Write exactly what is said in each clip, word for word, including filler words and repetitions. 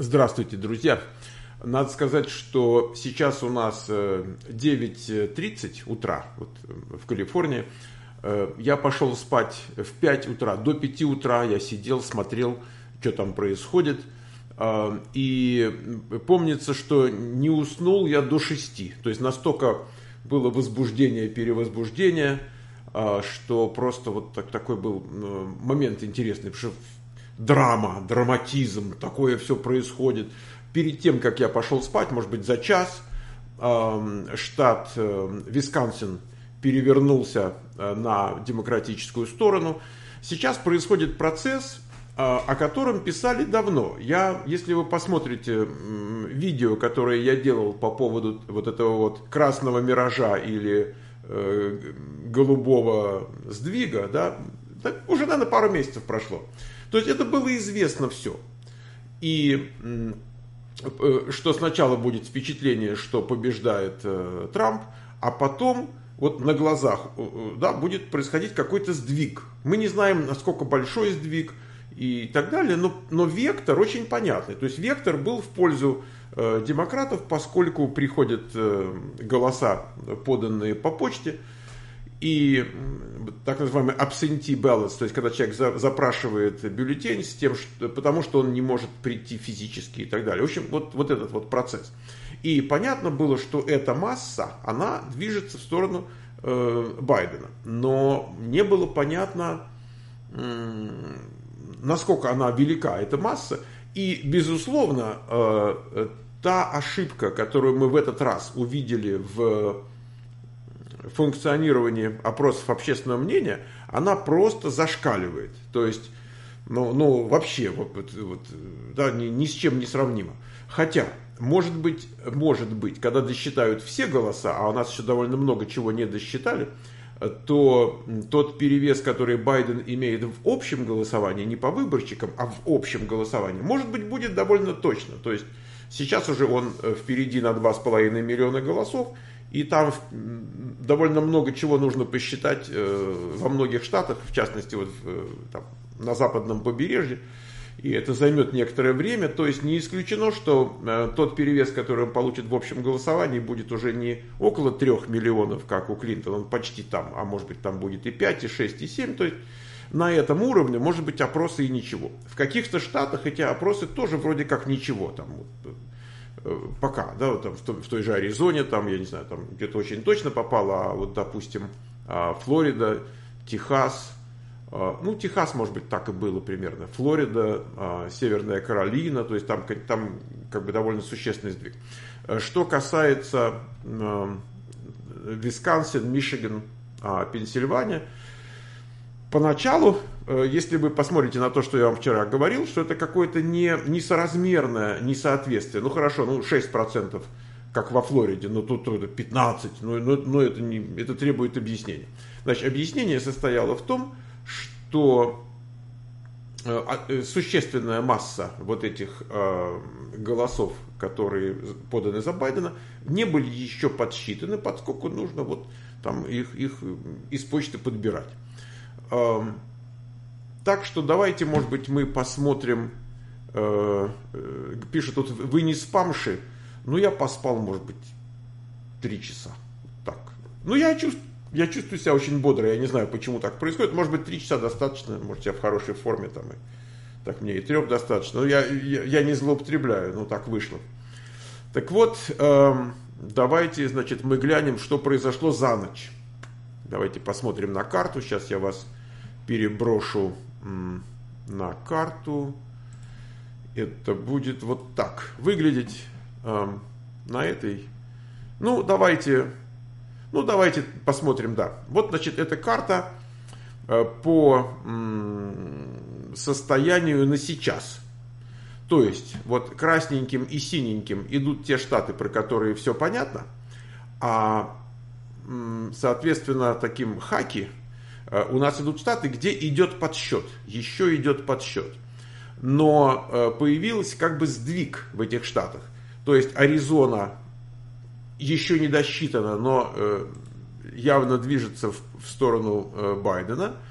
Здравствуйте, друзья. Надо сказать, что сейчас у нас девять тридцать утра вот, в Калифорнии. Я пошел спать в пять утра. До пяти утра я сидел, смотрел, что там происходит. И помнится, что не уснул я до шести. То есть настолько было возбуждение, перевозбуждение, что просто вот так, такой был момент интересный. Потому что драма, драматизм, такое все происходит. Перед тем, как я пошел спать, может быть, за час, штат Висконсин перевернулся на демократическую сторону. Сейчас происходит процесс, о котором писали давно. Я, если вы посмотрите видео, которое я делал по поводу вот этого вот красного миража или э, голубого сдвига, да, уже, наверное, пару месяцев прошло. То есть это было известно все. И что сначала будет впечатление, что побеждает э, Трамп, а потом вот на глазах да, будет происходить какой-то сдвиг. Мы не знаем, насколько большой сдвиг и так далее, но, но вектор очень понятный. То есть вектор был в пользу э, демократов, поскольку приходят э, голоса, поданные по почте, и так называемый absentee ballots, то есть когда человек за, запрашивает бюллетень с тем, что, потому что он не может прийти физически и так далее. В общем, вот, вот этот вот процесс. И понятно было, что эта масса, она движется в сторону э, Байдена. Но не было понятно, э, насколько она велика, эта масса. И, безусловно, э, та ошибка, которую мы в этот раз увидели в функционирование опросов общественного мнения, она просто зашкаливает. То есть, ну, ну вообще, вот, вот, да, ни, ни с чем не сравнимо. Хотя, может быть, может быть, когда досчитают все голоса, а у нас еще довольно много чего не досчитали, то тот перевес, который Байден имеет в общем голосовании, не по выборщикам, а в общем голосовании, может быть, будет довольно точно. То есть, сейчас уже он впереди на два с половиной миллиона голосов, и там довольно много чего нужно посчитать э, во многих штатах, в частности вот э, там, на западном побережье. И это займет некоторое время. То есть не исключено, что э, тот перевес, который он получит в общем голосовании, будет уже не около трех миллионов, как у Клинтона, он почти там, а может быть там будет и пять, и шесть, и семь. То есть на этом уровне может быть опросы и ничего. В каких-то штатах эти опросы тоже вроде как ничего. Там, вот, пока, да, вот там, в, той, в той же Аризоне, там, я не знаю, там где-то очень точно попало, а вот, допустим, Флорида, Техас, ну, Техас, может быть, так и было примерно, Флорида, Северная Каролина, то есть там, там как бы довольно существенный сдвиг. Что касается Висконсин, Мичиган, Пенсильвания, поначалу, если вы посмотрите на то, что я вам вчера говорил, что это какое-то не, несоразмерное несоответствие. Ну хорошо, ну шесть процентов, как во Флориде, но тут пятнадцать процентов, но, но, но это, не, это требует объяснения. Значит, объяснение состояло в том, что э, существенная масса вот этих э, голосов, которые поданы за Байдена, не были еще подсчитаны, поскольку нужно вот там их, их из почты подбирать. Так что давайте, может быть, мы посмотрим, э, э, пишет тут, вы не спамши, ну я поспал, может быть, три часа. Так. Ну я чувствую, я чувствую себя очень бодро, я не знаю, почему так происходит, может быть, три часа достаточно, может, я в хорошей форме, там, и, так мне и трех достаточно, но я, я, я не злоупотребляю, ну так вышло. Так вот, э, давайте, значит, мы глянем, что произошло за ночь. Давайте посмотрим на карту, сейчас я вас переброшу на карту. Это будет вот так выглядеть э, на этой. Ну, давайте, ну, давайте посмотрим, да. Вот, значит, эта карта э, по э, состоянию на сейчас. То есть, вот красненьким и синеньким идут те штаты, про которые все понятно, а, э, соответственно, таким хаки у нас идут штаты, где идет подсчет, еще идет подсчет. Но появился как бы сдвиг в этих штатах. То есть Аризона еще не досчитана, но явно движется в сторону Байдена.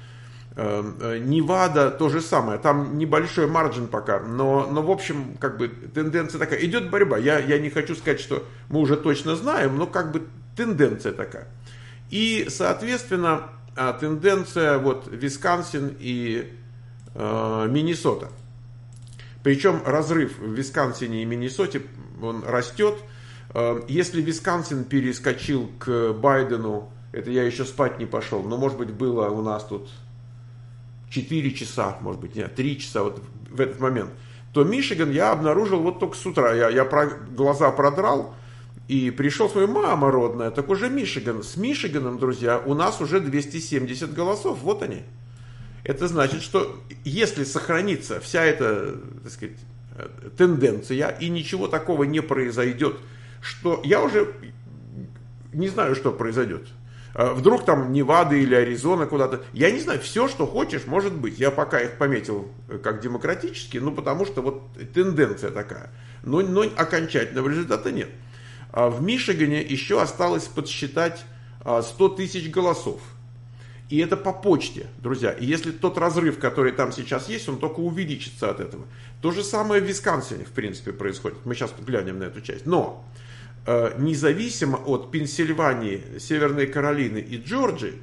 Невада то же самое, там небольшой маржин пока, но, но в общем, как бы тенденция такая, идет борьба, я, я не хочу сказать, что мы уже точно знаем, но как бы тенденция такая. И, соответственно, тенденция вот Висконсин и э, Миннесота. Причем разрыв в Висконсине и Миннесоте, он растет. Если Висконсин перескочил к Байдену, это я еще спать не пошел, но может быть было у нас тут четыре часа, может быть, нет, три часа вот в этот момент, то Мичиган я обнаружил вот только с утра. Я, я про, глаза продрал и пришел с моей мама родная, так уже Мичиган. С Мичиганом, друзья, у нас уже двести семьдесят голосов, вот они. Это значит, что если сохранится вся эта, так сказать, тенденция и ничего такого не произойдет, что я уже не знаю, что произойдет. Вдруг там Невада или Аризона куда-то. Я не знаю, все, что хочешь, может быть. Я пока их пометил как демократические, ну потому что вот тенденция такая. Но, но окончательного результата нет. В Мичигане еще осталось подсчитать сто тысяч голосов. И это по почте, друзья. И если тот разрыв, который там сейчас есть, он только увеличится от этого. То же самое в Висконсине, в принципе, происходит. Мы сейчас глянем на эту часть. Но независимо от Пенсильвании, Северной Каролины и Джорджии,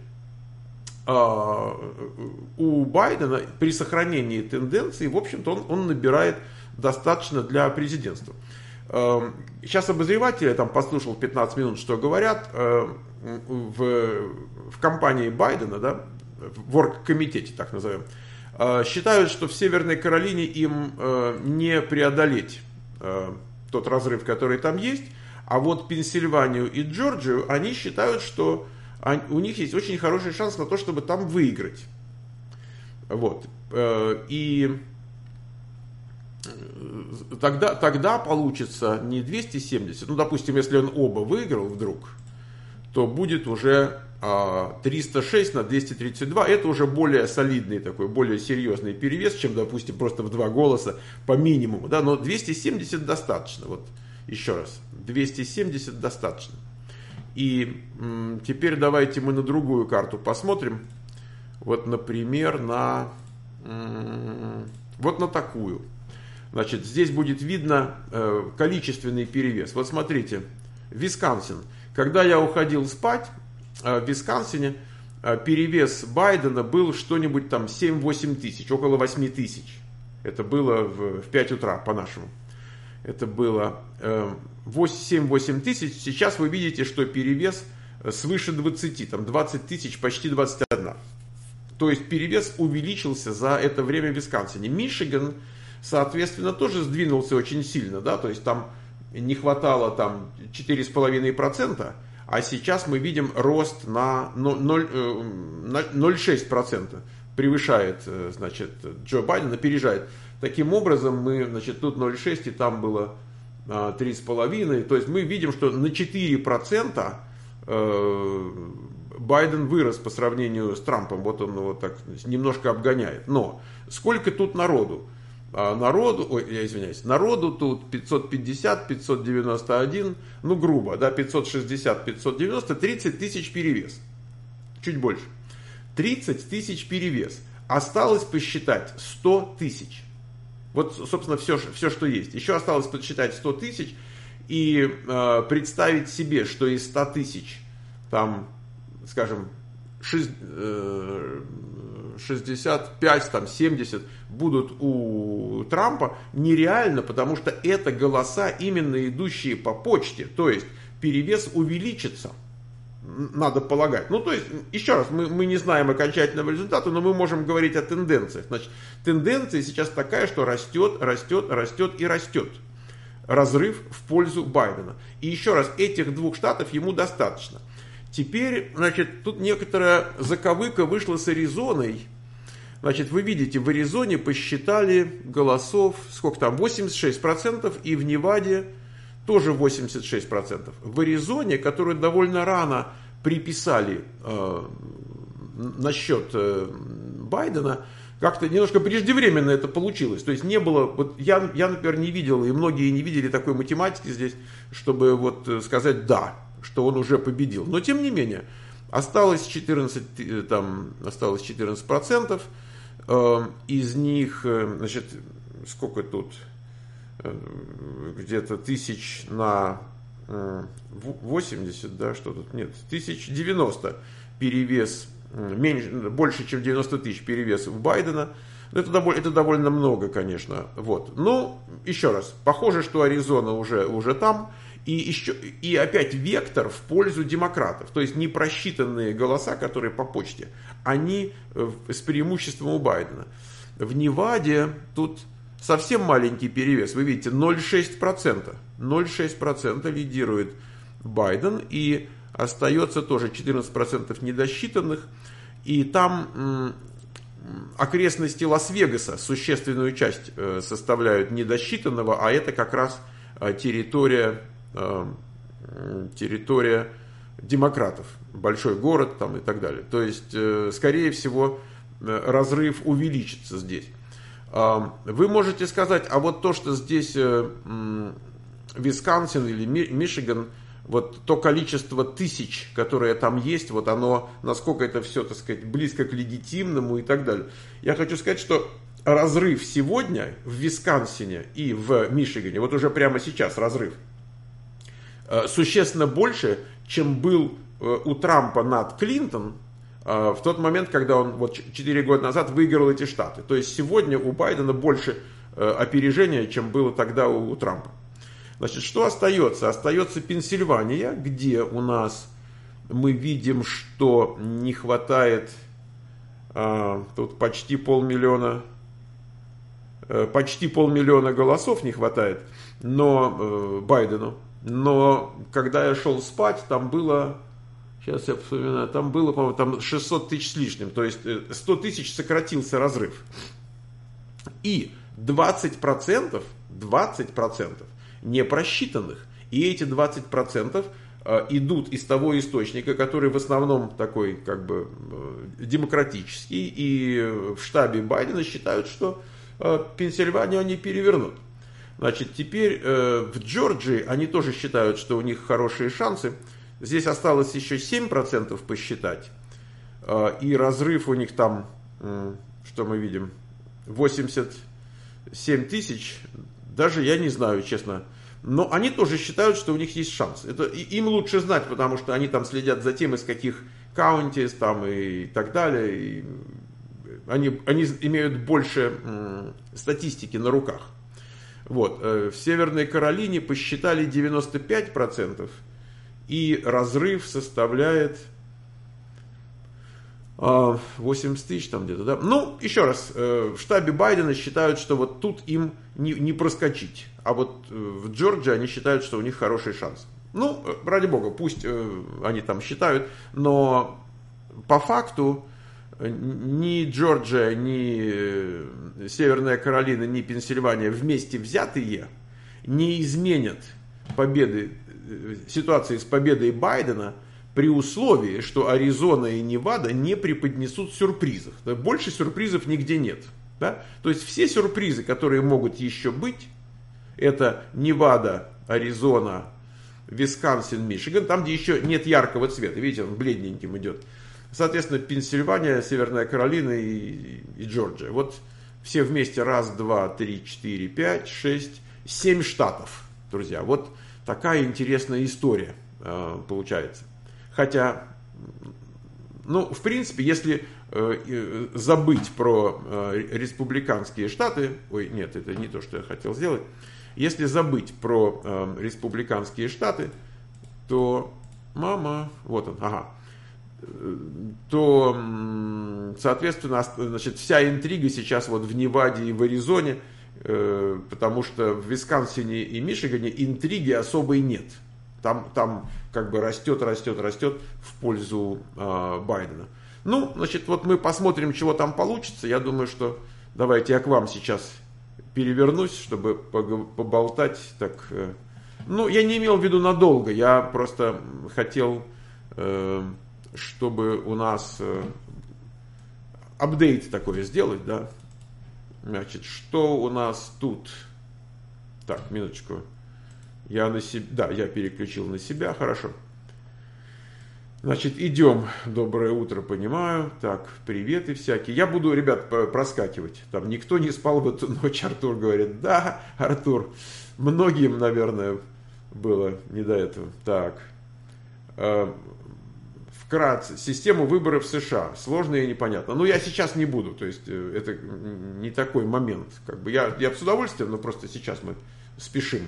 у Байдена при сохранении тенденции, в общем-то, он, он набирает достаточно для президентства. Сейчас обозреватели, я там послушал пятнадцать минут, что говорят, в, в кампании Байдена, да, в оргкомитете, так назовем, считают, что в Северной Каролине им не преодолеть тот разрыв, который там есть. А вот Пенсильванию и Джорджию они считают, что они, у них есть очень хороший шанс на то, чтобы там выиграть. Вот. И тогда, тогда получится не двести семьдесят, ну, допустим, если он оба выиграл вдруг, то будет уже триста шесть на двести тридцать два. Это уже более солидный такой, более серьезный перевес, чем, допустим, просто в два голоса по минимуму. Да? Но двести семьдесят достаточно. Вот. Еще раз, двести семьдесят достаточно. И м, теперь давайте мы на другую карту посмотрим. Вот, например, на м, вот на такую. Значит, здесь будет видно э, количественный перевес. Вот смотрите, Висконсин. Когда я уходил спать, э, в Висконсине э, перевес Байдена был что-нибудь там семь-восемь тысяч, около восемь тысяч. Это было в, в пять утра по-нашему. Это было семь-восемь тысяч. Сейчас вы видите, что перевес свыше двадцати, там двадцать тысяч, почти двадцать одна. То есть перевес увеличился за это время в Висконсине. Мичиган, соответственно, тоже сдвинулся очень сильно. Да? То есть там не хватало там, четыре целых пять десятых процента, а сейчас мы видим рост на ноль целых шесть десятых процента. Превышает, значит, Джо Байден, опережает. Таким образом, мы, значит, тут ноль целых шесть десятых, и там было а, три целых пять десятых. То есть мы видим, что на четыре процента э, Байден вырос по сравнению с Трампом. Вот он его так немножко обгоняет. Но сколько тут народу? А, народу, ой, я извиняюсь, народу тут пятьсот пятьдесят, пятьсот девяносто один, ну грубо, да, пятьсот шестьдесят, пятьсот девяносто, тридцать тысяч перевес. Чуть больше. тридцать тысяч перевес. Осталось посчитать сто тысяч. Вот, собственно, все, все, что есть. Еще осталось подсчитать сто тысяч и э, представить себе, что из ста тысяч, там, скажем, шестьдесят пять, там, семьдесят будут у Трампа, нереально, потому что это голоса, именно идущие по почте. То есть перевес увеличится. Надо полагать. Ну, то есть, еще раз, мы, мы не знаем окончательного результата, но мы можем говорить о тенденциях. Значит, тенденция сейчас такая, что растет, растет, растет и растет. Разрыв в пользу Байдена. И еще раз, этих двух штатов ему достаточно. Теперь, значит, тут некоторая заковыка вышла с Аризоной. Значит, вы видите, в Аризоне посчитали голосов, сколько там, восемьдесят шесть процентов, и в Неваде тоже восемьдесят шесть процентов. В Аризоне, которую довольно рано приписали э, на счет э, Байдена, как-то немножко преждевременно это получилось. То есть не было, вот я, я, например, не видел, и многие не видели такой математики здесь, чтобы вот сказать «да», что он уже победил. Но тем не менее, Осталось четырнадцать, там, осталось четырнадцать процентов. Из них, значит, сколько тут? Где-то тысяч на восемьдесят, да, что тут? Нет, тысяч девяносто перевес, меньше, больше, чем девяносто тысяч перевес в Байдена. Это довольно, это довольно много, конечно. Вот. Ну, еще раз, похоже, что Аризона уже, уже там. И, еще, и опять вектор в пользу демократов. То есть непросчитанные голоса, которые по почте, они с преимуществом у Байдена. В Неваде тут совсем маленький перевес. Вы видите, ноль целых шесть десятых процента. ноль целых шесть десятых процента лидирует Байден. И остается тоже четырнадцать процентов недосчитанных. И там м, окрестности Лас-Вегаса существенную часть э, составляют недосчитанного. А это как раз э, территория... территория демократов, большой город там и так далее. То есть, скорее всего, разрыв увеличится здесь. Вы можете сказать, а вот то, что здесь Висконсин или Мичиган, вот то количество тысяч, которое там есть, вот оно, насколько это все, так сказать, близко к легитимному и так далее. Я хочу сказать, что разрыв сегодня в Висконсине и в Мичигане, вот уже прямо сейчас разрыв, существенно больше, чем был у Трампа над Клинтон в тот момент, когда он вот четыре года назад выиграл эти штаты. То есть сегодня у Байдена больше опережения, чем было тогда у Трампа. Значит, что остается? Остается Пенсильвания, где у нас мы видим, что не хватает тут почти полмиллиона, почти полмиллиона голосов не хватает, но Байдену. Но когда я шел спать, там было, сейчас я вспоминаю, там было, по-моему, там шестьсот тысяч с лишним, то есть сто тысяч сократился разрыв. И двадцать процентов, двадцать процентов непросчитанных. И эти двадцать процентов идут из того источника, который в основном такой, как бы, демократический. И в штабе Байдена считают, что Пенсильванию они перевернут. Значит, теперь э, в Джорджии они тоже считают, что у них хорошие шансы. Здесь осталось еще семь процентов посчитать. Э, и разрыв у них там, э, что мы видим, восемьдесят семь тысяч. Даже я не знаю, честно. Но они тоже считают, что у них есть шанс. Это им лучше знать, потому что они там следят за тем, из каких каунтис там и так далее. И они, они имеют больше э, статистики на руках. Вот, в Северной Каролине посчитали девяносто пять процентов, и разрыв составляет восемьдесят тысяч там где-то, да. Ну, еще раз, в штабе Байдена считают, что вот тут им не, не проскочить, а вот в Джорджии они считают, что у них хороший шанс. Ну, ради бога, пусть они там считают, но по факту ни Джорджия, ни Северная Каролина, ни Пенсильвания вместе взятые не изменят победы, ситуации с победой Байдена при условии, что Аризона и Невада не преподнесут сюрпризов. Больше сюрпризов нигде нет. Да? То есть все сюрпризы, которые могут еще быть, это Невада, Аризона, Висконсин, Мичиган, там, где еще нет яркого цвета. Видите, он бледненьким идет. Соответственно, Пенсильвания, Северная Каролина и, и Джорджия. Вот все вместе раз, два, три, четыре, пять, шесть, семь штатов, друзья. Вот такая интересная история э, получается. Хотя, ну, в принципе, если э, забыть про э, республиканские штаты, ой, нет, это не то, что я хотел сделать. Если забыть про э, республиканские штаты, то, мама, вот он, ага. то, соответственно, значит, вся интрига сейчас вот в Неваде и в Аризоне, э, потому что в Висконсине и Мичигане интриги особой нет. Там, там как бы растет, растет, растет в пользу э, Байдена. Ну, значит, вот мы посмотрим, чего там получится. Я думаю, что давайте я к вам сейчас перевернусь, чтобы поболтать. Так, э, ну, я не имел в виду надолго, я просто хотел... Э, чтобы у нас э, апдейт такой сделать, да. Значит, что у нас тут? Так, минуточку. Я на себя, да, я переключил на себя, хорошо. Значит, идем. Доброе утро, понимаю. Так, приветы всякие. Я буду, ребят, проскакивать. Там никто не спал в эту ночь, Артур говорит. Да, Артур, многим, наверное, было не до этого. Так. Вкратце. Систему выборов в США. Сложно и непонятно. Но я сейчас не буду. То есть, это не такой момент. Как бы я, я с удовольствием, но просто сейчас мы спешим.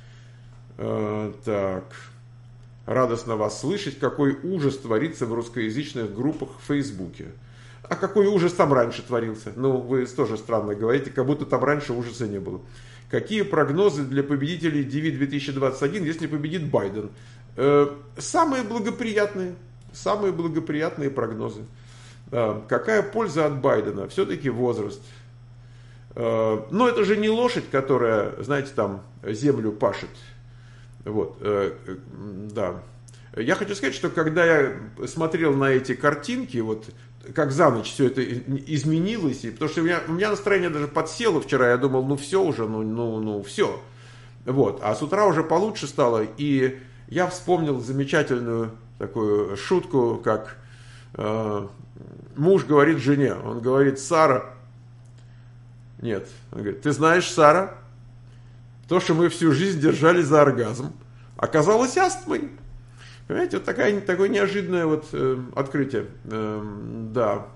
Так. Радостно вас слышать, какой ужас творится в русскоязычных группах в Фейсбуке. А какой ужас там раньше творился? Ну, вы тоже странно говорите, как будто там раньше ужаса не было. Какие прогнозы для победителей ди ви две тысячи двадцать один, если победит Байден? Э, самые благоприятные, самые благоприятные прогнозы. Э, какая польза от Байдена? Все-таки возраст. Э, но это же не лошадь, которая, знаете, там землю пашет. Вот, э, э, да. Я хочу сказать, что когда я смотрел на эти картинки, вот как за ночь все это изменилось, и, потому что у меня, у меня настроение даже подсело вчера, я думал, ну все уже, ну, ну, ну все. Вот, а с утра уже получше стало, и я вспомнил замечательную такую шутку, как э, муж говорит жене, он говорит: Сара, нет, он говорит: ты знаешь, Сара, то, что мы всю жизнь держали за оргазм, оказалось астмой. Понимаете, вот такая, такое неожиданное вот, э, открытие. Э, да.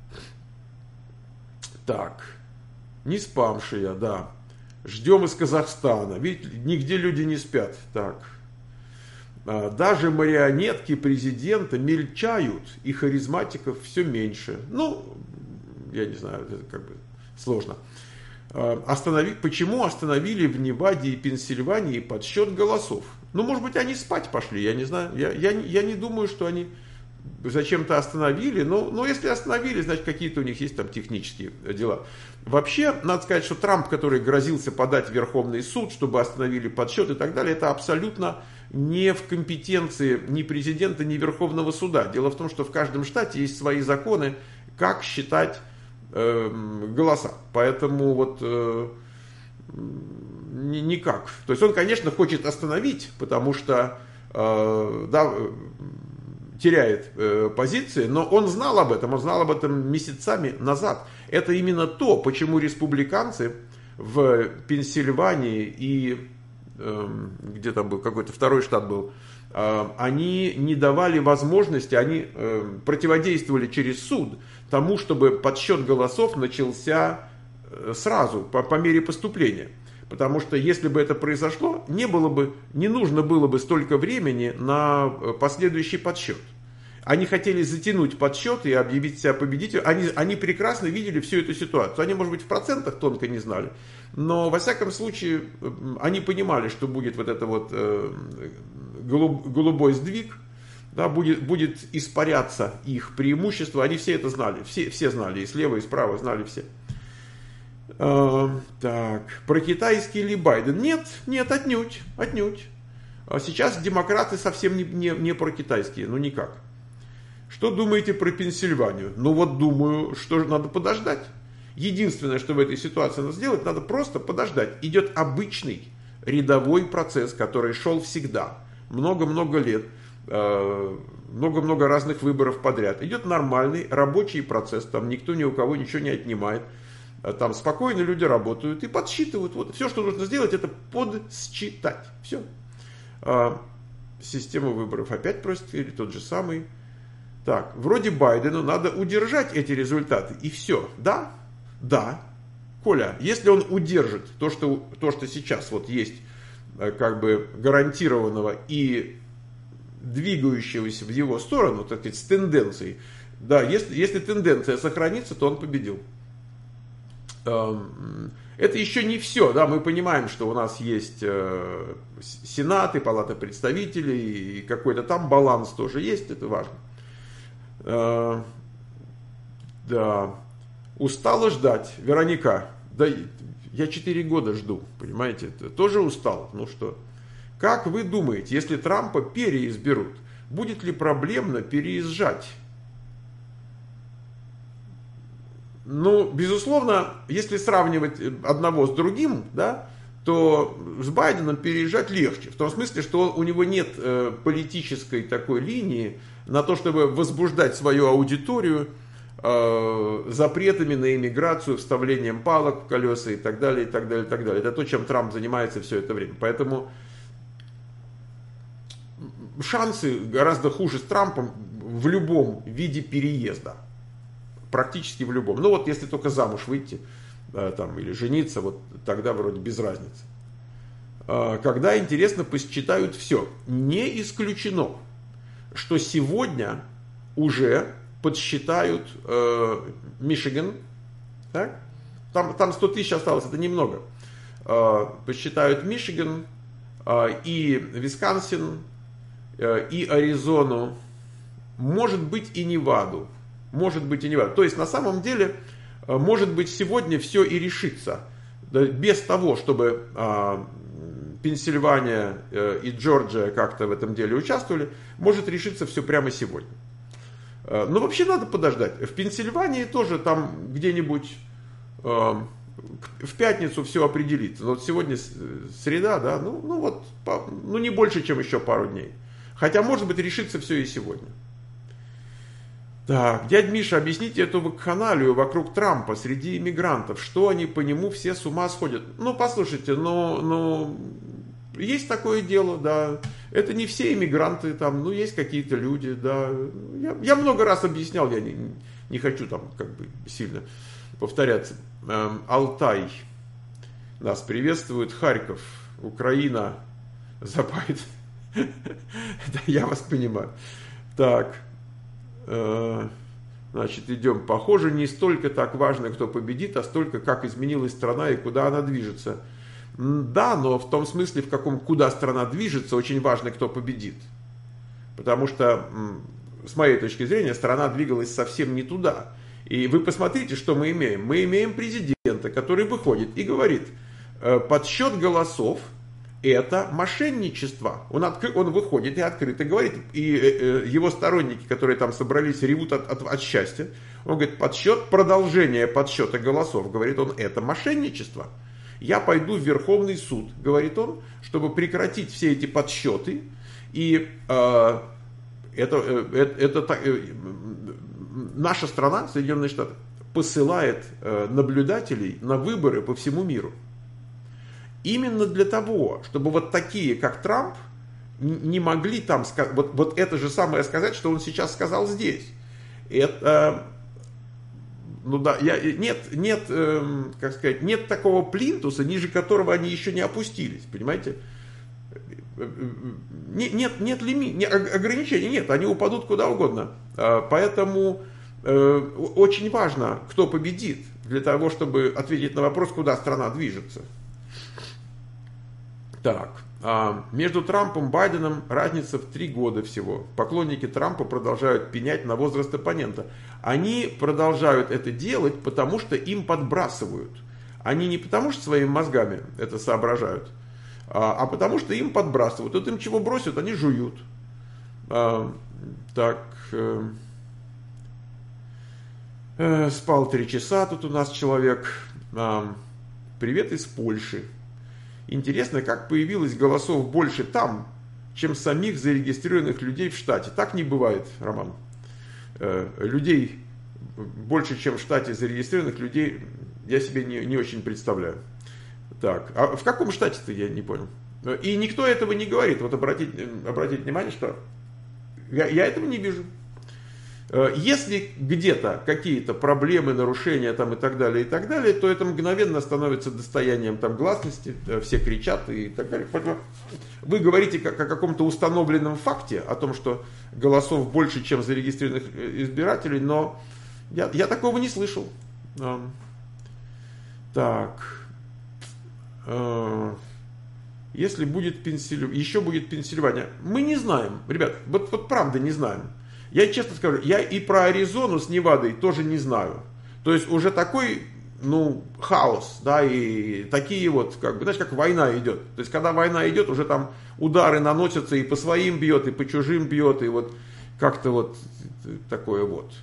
Так. Не спамшия, да. Ждем из Казахстана. Видите, нигде люди не спят. Так. А, даже марионетки президента мельчают, и харизматиков все меньше. Ну, я не знаю, это как бы сложно. Останови... Почему остановили в Неваде и Пенсильвании подсчет голосов? Ну, может быть, они спать пошли, я не знаю. Я, я, я не думаю, что они зачем-то остановили. Но, но если остановили, значит, какие-то у них есть там технические дела. Вообще, надо сказать, что Трамп, который грозился подать в Верховный суд, чтобы остановили подсчет и так далее, это абсолютно не в компетенции ни президента, ни Верховного суда. Дело в том, что в каждом штате есть свои законы, как считать голоса. Поэтому вот э, никак. То есть он, конечно, хочет остановить, потому что э, да, теряет э, позиции, но он знал об этом, он знал об этом месяцами назад. Это именно то, почему республиканцы в Пенсильвании и э, где там был, какой-то второй штат был, э, они не давали возможности, они э, противодействовали через суд тому, чтобы подсчет голосов начался сразу, по, по мере поступления. Потому что если бы это произошло, не, было бы, не нужно было бы столько времени на последующий подсчет. Они хотели затянуть подсчет и объявить себя победителем. Они, они прекрасно видели всю эту ситуацию. Они, может быть, в процентах тонко не знали. Но, во всяком случае, они понимали, что будет вот это вот э, голуб, голубой сдвиг. Да, будет, будет испаряться их преимущество. Они все это знали. Все, все знали. И слева, и справа знали все. Э, так. Про китайский ли Байден? Нет, нет, отнюдь. Отнюдь. А сейчас демократы совсем не, не, не про китайские. Ну, никак. Что думаете про Пенсильванию? Ну, вот думаю, что надо подождать. Единственное, что в этой ситуации надо сделать, надо просто подождать. Идет обычный рядовой процесс, который шел всегда. Много-много лет. Много-много разных выборов подряд. Идет нормальный рабочий процесс, там никто ни у кого ничего не отнимает. Там спокойно люди работают и подсчитывают. Вот все, что нужно сделать, это подсчитать. Все. Система выборов опять просит, или тот же самый. Так, вроде Байдену надо удержать эти результаты. И все. Да? Да. Коля, если он удержит то, что, то, что сейчас вот есть, как бы гарантированного и двигающегося в его сторону, так сказать, с тенденцией. Да, если, если тенденция сохранится, то он победил. Это еще не все. Да, мы понимаем, что у нас есть Сенат и Палата представителей, и какой-то там баланс тоже есть, это важно. Да. Устала ждать. Вероника, да я четыре года жду, понимаете, тоже устал. Ну что... Как вы думаете, если Трампа переизберут, будет ли проблемно переезжать? Ну, безусловно, если сравнивать одного с другим, да, то с Байденом переезжать легче. В том смысле, что у него нет э, политической такой линии на то, чтобы возбуждать свою аудиторию э, запретами на иммиграцию, вставлением палок в колеса и так далее, и так далее, и так далее. Это то, чем Трамп занимается все это время. Поэтому шансы гораздо хуже с Трампом в любом виде переезда. Практически в любом. Ну вот если только замуж выйти там, или жениться, вот тогда вроде без разницы. Когда, интересно, посчитают все. Не исключено, что сегодня уже подсчитают э, Мичиган. Так? Там, там сто тысяч осталось, это немного. Э, посчитают Мичиган э, и Висконсин, э, и Аризону, может быть и Неваду. Может быть и Неваду. То есть на самом деле... Может быть, сегодня все и решится. Без того, чтобы а, Пенсильвания а, и Джорджия как-то в этом деле участвовали, может решиться все прямо сегодня. А, но вообще надо подождать. В Пенсильвании тоже там где-нибудь а, в пятницу все определится. Но вот сегодня среда, да, ну, ну вот, по, ну не больше, чем еще пару дней. Хотя, может быть, решится все и сегодня. Так, дядь Миша, объясните эту вакханалию вокруг Трампа среди иммигрантов. Что они по нему все с ума сходят? Ну, послушайте, ну, ну, есть такое дело, да. Это не все иммигранты, там, ну, есть какие-то люди, да. Я, я много раз объяснял, я не, не хочу там как бы сильно повторяться. Эм, Алтай нас приветствует, Харьков, Украина, Забайт. Да, я вас понимаю. Так. Значит, идем. Похоже, не столько так важно, кто победит, а столько, как изменилась страна и куда она движется. Да, но в том смысле, в каком куда страна движется, очень важно, кто победит. Потому что, с моей точки зрения, страна двигалась совсем не туда. И вы посмотрите, что мы имеем. Мы имеем президента, который выходит и говорит, подсчет голосов это мошенничество. Он, откры... он выходит и открыто говорит. И э, его сторонники, которые там собрались, ревут от, от, от счастья. Он говорит, подсчет, продолжение подсчета голосов, говорит он, это мошенничество. Я пойду в Верховный суд, говорит он, чтобы прекратить все эти подсчеты. И э, это, э, это э, наша страна, Соединенные Штаты, посылает э, наблюдателей на выборы по всему миру. Именно для того, чтобы вот такие, как Трамп, не могли там сказать, вот, вот это же самое сказать, что он сейчас сказал здесь. Это, ну да, я, нет, нет, э, как сказать, нет такого плинтуса, ниже которого они еще не опустились, понимаете? Нет, нет лимит, ограничений нет, они упадут куда угодно. Поэтому э, очень важно, кто победит, для того, чтобы ответить на вопрос, куда страна движется. Так, а между Трампом и Байденом разница в три года всего. Поклонники Трампа продолжают пенять на возраст оппонента. Они продолжают это делать, потому что им подбрасывают. Они не потому что своими мозгами это соображают, а, а потому что им подбрасывают. Вот им чего бросят, они жуют. А, так, э, э, спал три часа тут у нас человек. А, привет из Польши. Интересно, как появилось голосов больше там, чем самих зарегистрированных людей в штате. Так не бывает, Роман. Э, людей больше, чем в штате зарегистрированных людей, я себе не, не очень представляю. Так, а в каком штате-то, я не понял. И никто этого не говорит. Вот обратите, обратите внимание, что я, я этого не вижу. Если где-то какие-то проблемы, нарушения там и так далее, и так далее, то это мгновенно становится достоянием там гласности, все кричат и так далее. Вы говорите как о каком-то установленном факте, о том, что голосов больше, чем зарегистрированных избирателей, но я, я такого не слышал. Так, если будет Пенсильвания, еще будет Пенсильвания, мы не знаем, ребят, вот, вот правда не знаем. Я честно скажу, я и про Аризону с Невадой тоже не знаю. То есть уже такой, ну, хаос, да, и такие вот, как бы, знаешь, как война идет. То есть когда война идет, уже там удары наносятся и по своим бьет, и по чужим бьет, и вот как-то вот такое вот.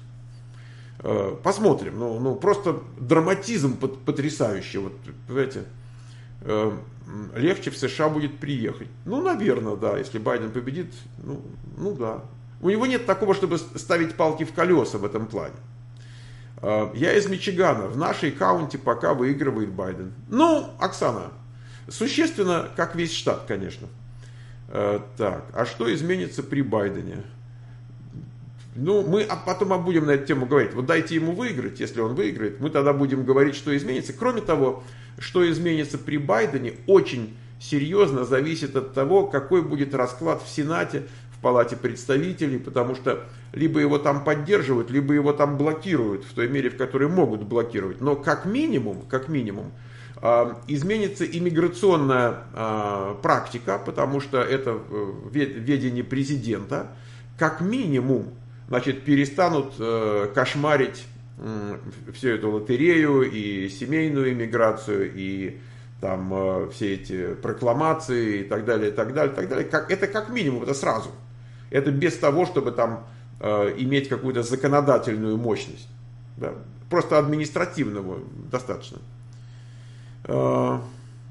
Посмотрим, ну, ну просто драматизм потрясающий, вот, понимаете. легче в США будет приехать. Ну, наверное, да, если Байден победит, ну, ну да. У него нет такого, чтобы ставить палки в колеса в этом плане. Я из Мичигана, в нашей каунти пока выигрывает Байден. Ну, Оксана, существенно, как весь штат, конечно. Так, а что изменится при Байдене? Ну, мы потом будем на эту тему говорить. Вот дайте ему выиграть, если он выиграет, мы тогда будем говорить, что изменится. Кроме того, что изменится при Байдене, очень серьезно зависит от того, какой будет расклад в Сенате, в Палате представителей, потому что либо его там поддерживают, либо его там блокируют, в той мере, в которой могут блокировать. Но как минимум, как минимум, изменится иммиграционная практика, потому что это в ведении президента. Как минимум, значит, перестанут кошмарить всю эту лотерею и семейную иммиграцию, и там все эти прокламации и так далее, и так далее, и так далее. Как, это как минимум, это сразу. Это без того, чтобы там э, иметь какую-то законодательную мощность. Да? Просто административного достаточно. Э,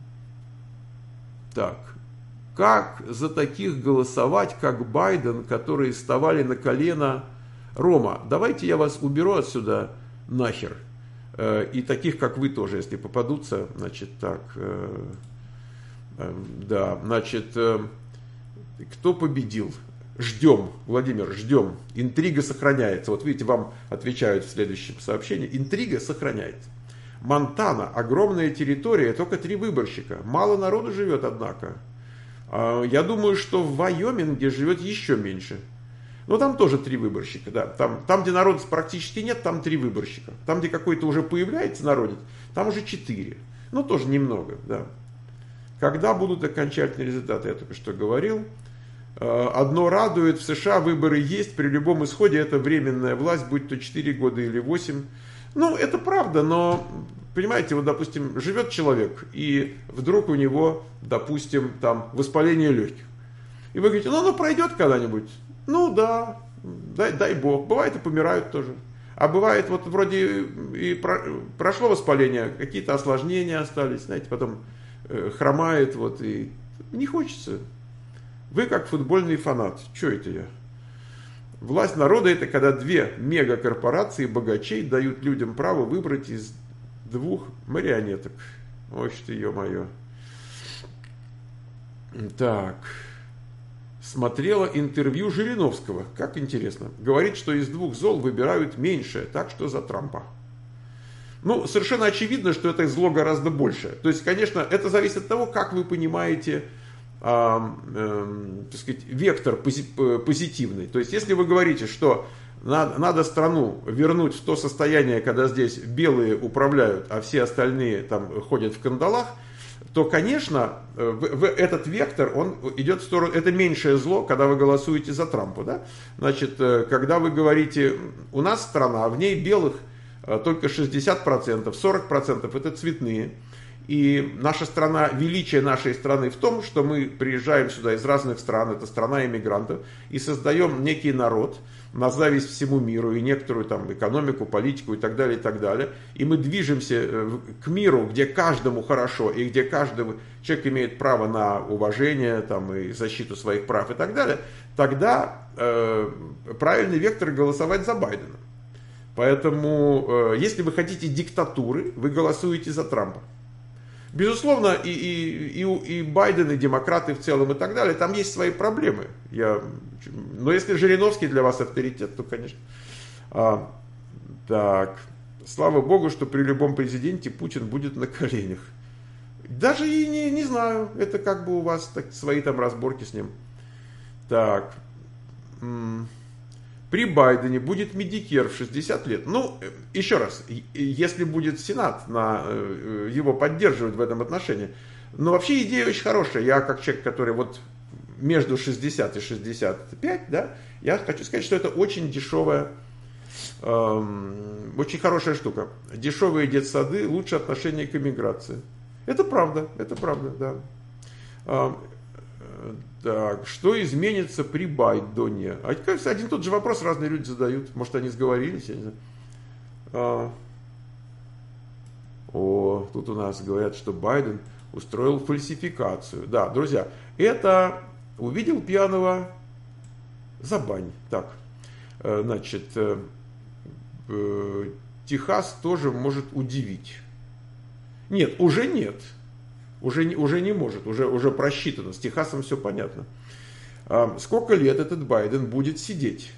так. Как за таких голосовать, как Байден, которые вставали на колено? Рома, давайте я вас уберу отсюда нахер. Э, и таких, как вы тоже, если попадутся. Значит, так. Э, э, да, значит, э, кто победил? Ждем, Владимир, ждем. Интрига сохраняется. Вот видите, вам отвечают в следующем сообщении. Интрига сохраняется. Монтана, огромная территория, только три выборщика. Мало народу живет, однако. Я думаю, что в Вайоминге живет еще меньше. Но там тоже три выборщика. Да. Там, там, где народа практически нет, там три выборщика. Там, где какой-то уже появляется народец, там уже четыре. Ну, тоже немного. Да. Когда будут окончательные результаты, я только что говорил. Одно радует, в США выборы есть, при любом исходе это временная власть, будь то четыре года или восемь. Ну, это правда, но, понимаете, вот, допустим, живет человек, и вдруг у него, допустим, там воспаление легких. И вы говорите, ну, оно пройдет когда-нибудь. Ну, да, дай, дай бог. Бывает и помирают тоже. А бывает, вот вроде и про, прошло воспаление, какие-то осложнения остались, знаете, потом э, хромает, вот, и не хочется. Вы как футбольный фанат. Что это я? Власть народа — это когда две мегакорпорации богачей дают людям право выбрать из двух марионеток. Ой, что, ё-моё. Так. Смотрела интервью Жириновского. Как интересно. Говорит, что из двух зол выбирают меньшее, так что за Трампа. Ну, совершенно очевидно, что это зло гораздо большее. То есть, конечно, это зависит от того, как вы понимаете... А, э, так сказать, вектор позитивный. То есть, если вы говорите, что надо, надо страну вернуть в то состояние, когда здесь белые управляют, а все остальные там ходят в кандалах, то, конечно, в, в этот вектор, он идет в сторону, это меньшее зло, когда вы голосуете за Трампа. Да? Значит, когда вы говорите, у нас страна, в ней белых только шестьдесят процентов, сорок процентов это цветные. И наша страна, величие нашей страны в том, что мы приезжаем сюда из разных стран, это страна иммигрантов, и создаем некий народ на зависть всему миру, и некоторую там экономику, политику и так далее, и так далее. И мы движемся к миру, где каждому хорошо, и где каждый человек имеет право на уважение там, и защиту своих прав и так далее. Тогда э, правильный вектор голосовать за Байдена. Поэтому, э, если вы хотите диктатуры, вы голосуете за Трампа. Безусловно, и, и, и, и Байден, и демократы в целом и так далее, там есть свои проблемы. Я, но если Жириновский для вас авторитет, то, конечно. А, так, слава богу, что при любом президенте Путин будет на коленях. Даже и не, не знаю, это как бы у вас так, свои там разборки с ним. Так, при Байдене будет Медикер в шестьдесят лет. Ну, еще раз, если будет Сенат на, его поддерживать в этом отношении. Но вообще идея очень хорошая. Я как человек, который вот между шестьдесят и шестьдесят пять, да, я хочу сказать, что это очень дешевая, эм, очень хорошая штука. Дешевые детсады, лучше отношение к эмиграции. Это правда, это правда, да. Эм, Так, что изменится при Байдене? А, кажется, один и тот же вопрос разные люди задают. Может, они сговорились, я не знаю. А, о, тут у нас говорят, что Байден устроил фальсификацию. Да, друзья, это увидел пьяного, забань. Так, значит, Техас тоже может удивить. Нет, уже нет. Уже, уже не может, уже, уже просчитано. С Техасом все понятно. Сколько лет этот Байден будет сидеть?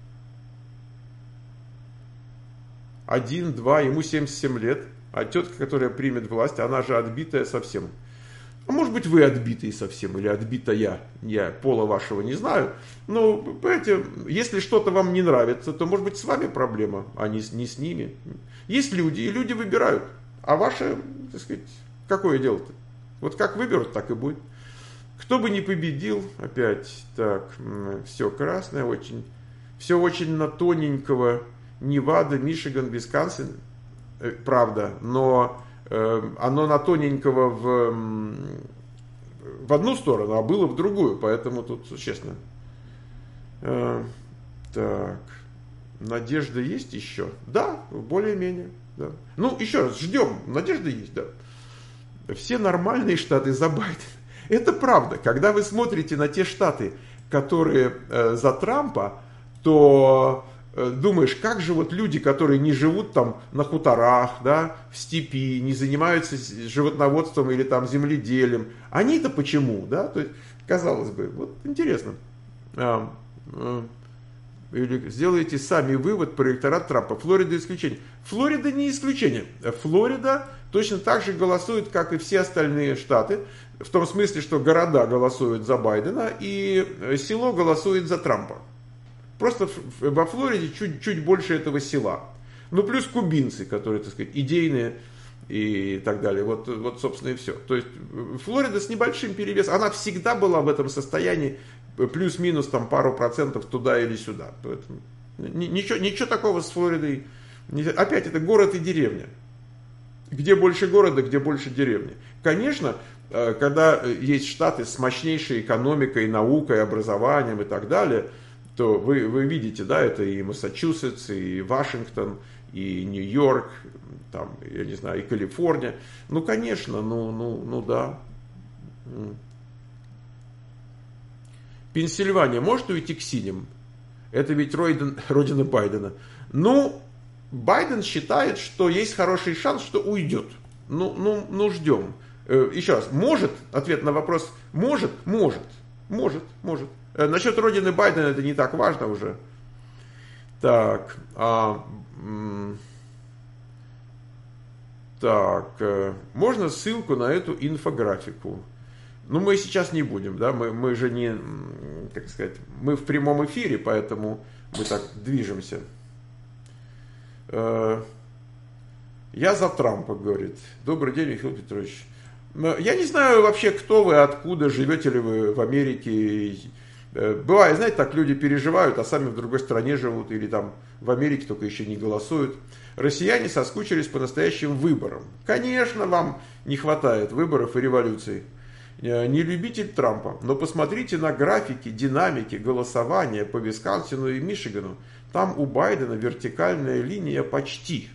Один, два, ему семьдесят семь лет. А тетка, которая примет власть, она же отбитая совсем. А может быть, вы отбитые совсем, или отбитая. Я пола вашего не знаю. Но, понимаете, если что-то вам не нравится, то, может быть, с вами проблема, а не, не с ними. Есть люди, и люди выбирают. А ваше, так сказать, какое дело-то? Вот как выберут, так и будет. Кто бы ни победил, опять, так, все красное, очень, все очень на тоненького. Невада, Мичиган, Висконсин, правда, но э, оно на тоненького в, в одну сторону, а было в другую, поэтому тут, честно. Э, так, надежда есть еще? Да, более-менее. Да. Ну, еще раз, ждем, надежда есть, да. Все нормальные штаты за Байдена. Это правда, когда вы смотрите на те штаты, которые э, за Трампа, то думаешь, как же вот люди, которые не живут там на хуторах, да, в степи, не занимаются животноводством или там земледелием, они-то почему, да, то есть, казалось бы, вот интересно. А, а, или сделайте сами вывод про электорат Трампа. Флорида исключение. Флорида не исключение. Флорида точно так же голосует, как и все остальные штаты, в том смысле, что города голосуют за Байдена и село голосует за Трампа. Просто во Флориде чуть, чуть больше этого села. Ну, плюс кубинцы, которые, так сказать, идейные и так далее. Вот, вот собственно, и все. То есть, Флорида с небольшим перевесом, она всегда была в этом состоянии, плюс-минус там пару процентов туда или сюда. Поэтому ничего, ничего такого с Флоридой. Опять, это город и деревня. Где больше города, где больше деревни. Конечно, когда есть штаты с мощнейшей экономикой, наукой, образованием и так далее, то вы, вы видите, да, это и Массачусетс, и Вашингтон, и Нью-Йорк, там, я не знаю, и Калифорния. Ну, конечно, ну, ну, ну да. Пенсильвания может уйти к синим? Это ведь родина, родина Байдена. Ну, Байден считает, что есть хороший шанс, что уйдет. Ну, ну, ну ждем. Еще раз, может, ответ на вопрос, может, может, может, может. Насчет родины Байдена это не так важно уже. Так, а, так, можно ссылку на эту инфографику? Ну, мы сейчас не будем, да, мы, мы же не, как сказать, мы в прямом эфире, поэтому мы так движемся. Я за Трампа, говорит. Добрый день, Михаил Петрович. Я не знаю вообще, кто вы, откуда, живете ли вы в Америке. Бывает, знаете, так люди переживают, а сами в другой стране живут, или там в Америке только еще не голосуют. Россияне соскучились по настоящим выборам. Конечно, вам не хватает выборов и революций. Не любитель Трампа, но посмотрите на графики, динамики голосования по Висконсину и Мичигану. Там у Байдена вертикальная линия почти.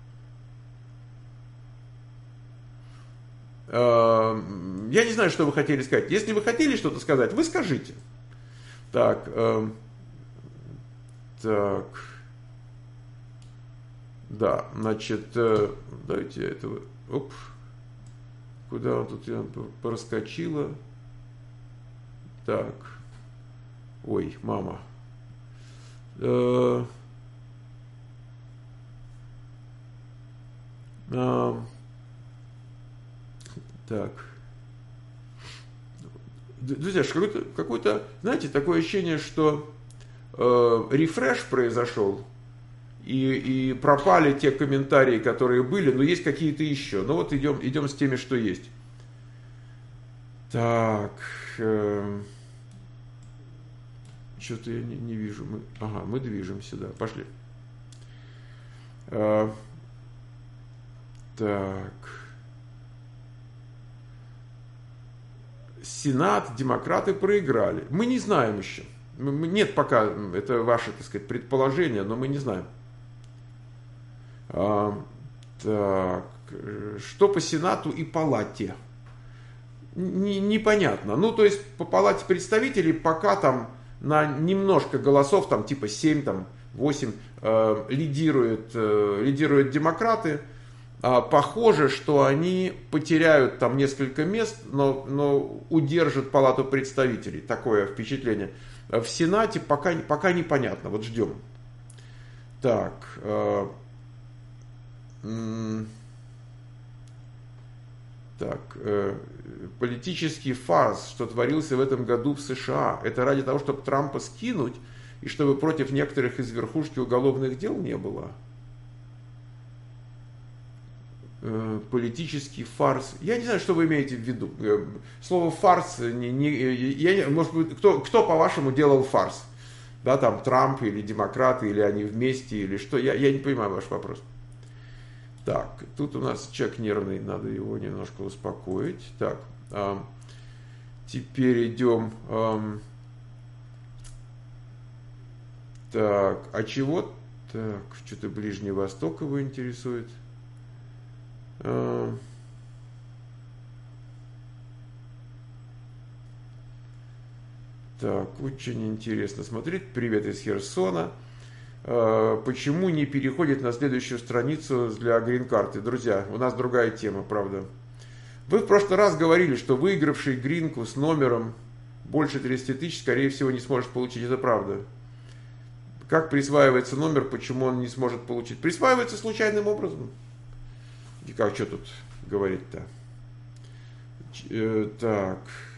Я не знаю, что вы хотели сказать. Если вы хотели что-то сказать, вы скажите. Так, э, так, да, значит, э, давайте я этого, оп, куда он тут я проскочила, так, ой, мама, э, э, так. Друзья, какое-то, какое-то, знаете, такое ощущение, что э, рефреш произошел, и, и пропали те комментарии, которые были, но есть какие-то еще. Ну вот идем, идем с теми, что есть. Так, э, что-то я не, не вижу. Мы, ага, мы движемся, да, пошли. Э, так. Сенат, демократы проиграли. Мы не знаем еще. Нет пока, это ваше, так сказать, предположение, но мы не знаем. А, так, что по Сенату и Палате? не, непонятно. Ну, то есть по палате представителей пока там на немножко голосов, там типа семь, там восемь, э, лидируют, э, лидируют демократы. А, похоже, что они потеряют там несколько мест, но, но удержат палату представителей. Такое впечатление. В Сенате пока, пока непонятно. Вот ждем. Так. Э, м- Так, э, политический фарс, что творился в этом году в США, это ради того, чтобы Трампа скинуть, и чтобы против некоторых из верхушки уголовных дел не было. Э, политический фарс. Я не знаю, что вы имеете в виду. Э, слово фарс, не, не, я, может быть, кто, кто, по-вашему, делал фарс? Да, там Трамп или демократы, или они вместе, или что? Я, я не понимаю ваш вопрос. Так, тут у нас человек нервный, надо его немножко успокоить. Так, э, теперь идем. Э, так, а чего? Так, что-то Ближний Восток его интересует. Э, так, очень интересно смотреть. Привет из Херсона. Почему не переходит на следующую страницу для грин-карты? Друзья, у нас другая тема, правда. Вы в прошлый раз говорили, что выигравший гринку с номером больше тридцати тысяч, скорее всего, не сможет получить. Это правда. Как присваивается номер, почему он не сможет получить? Присваивается случайным образом. И как, что тут говорить-то? Так.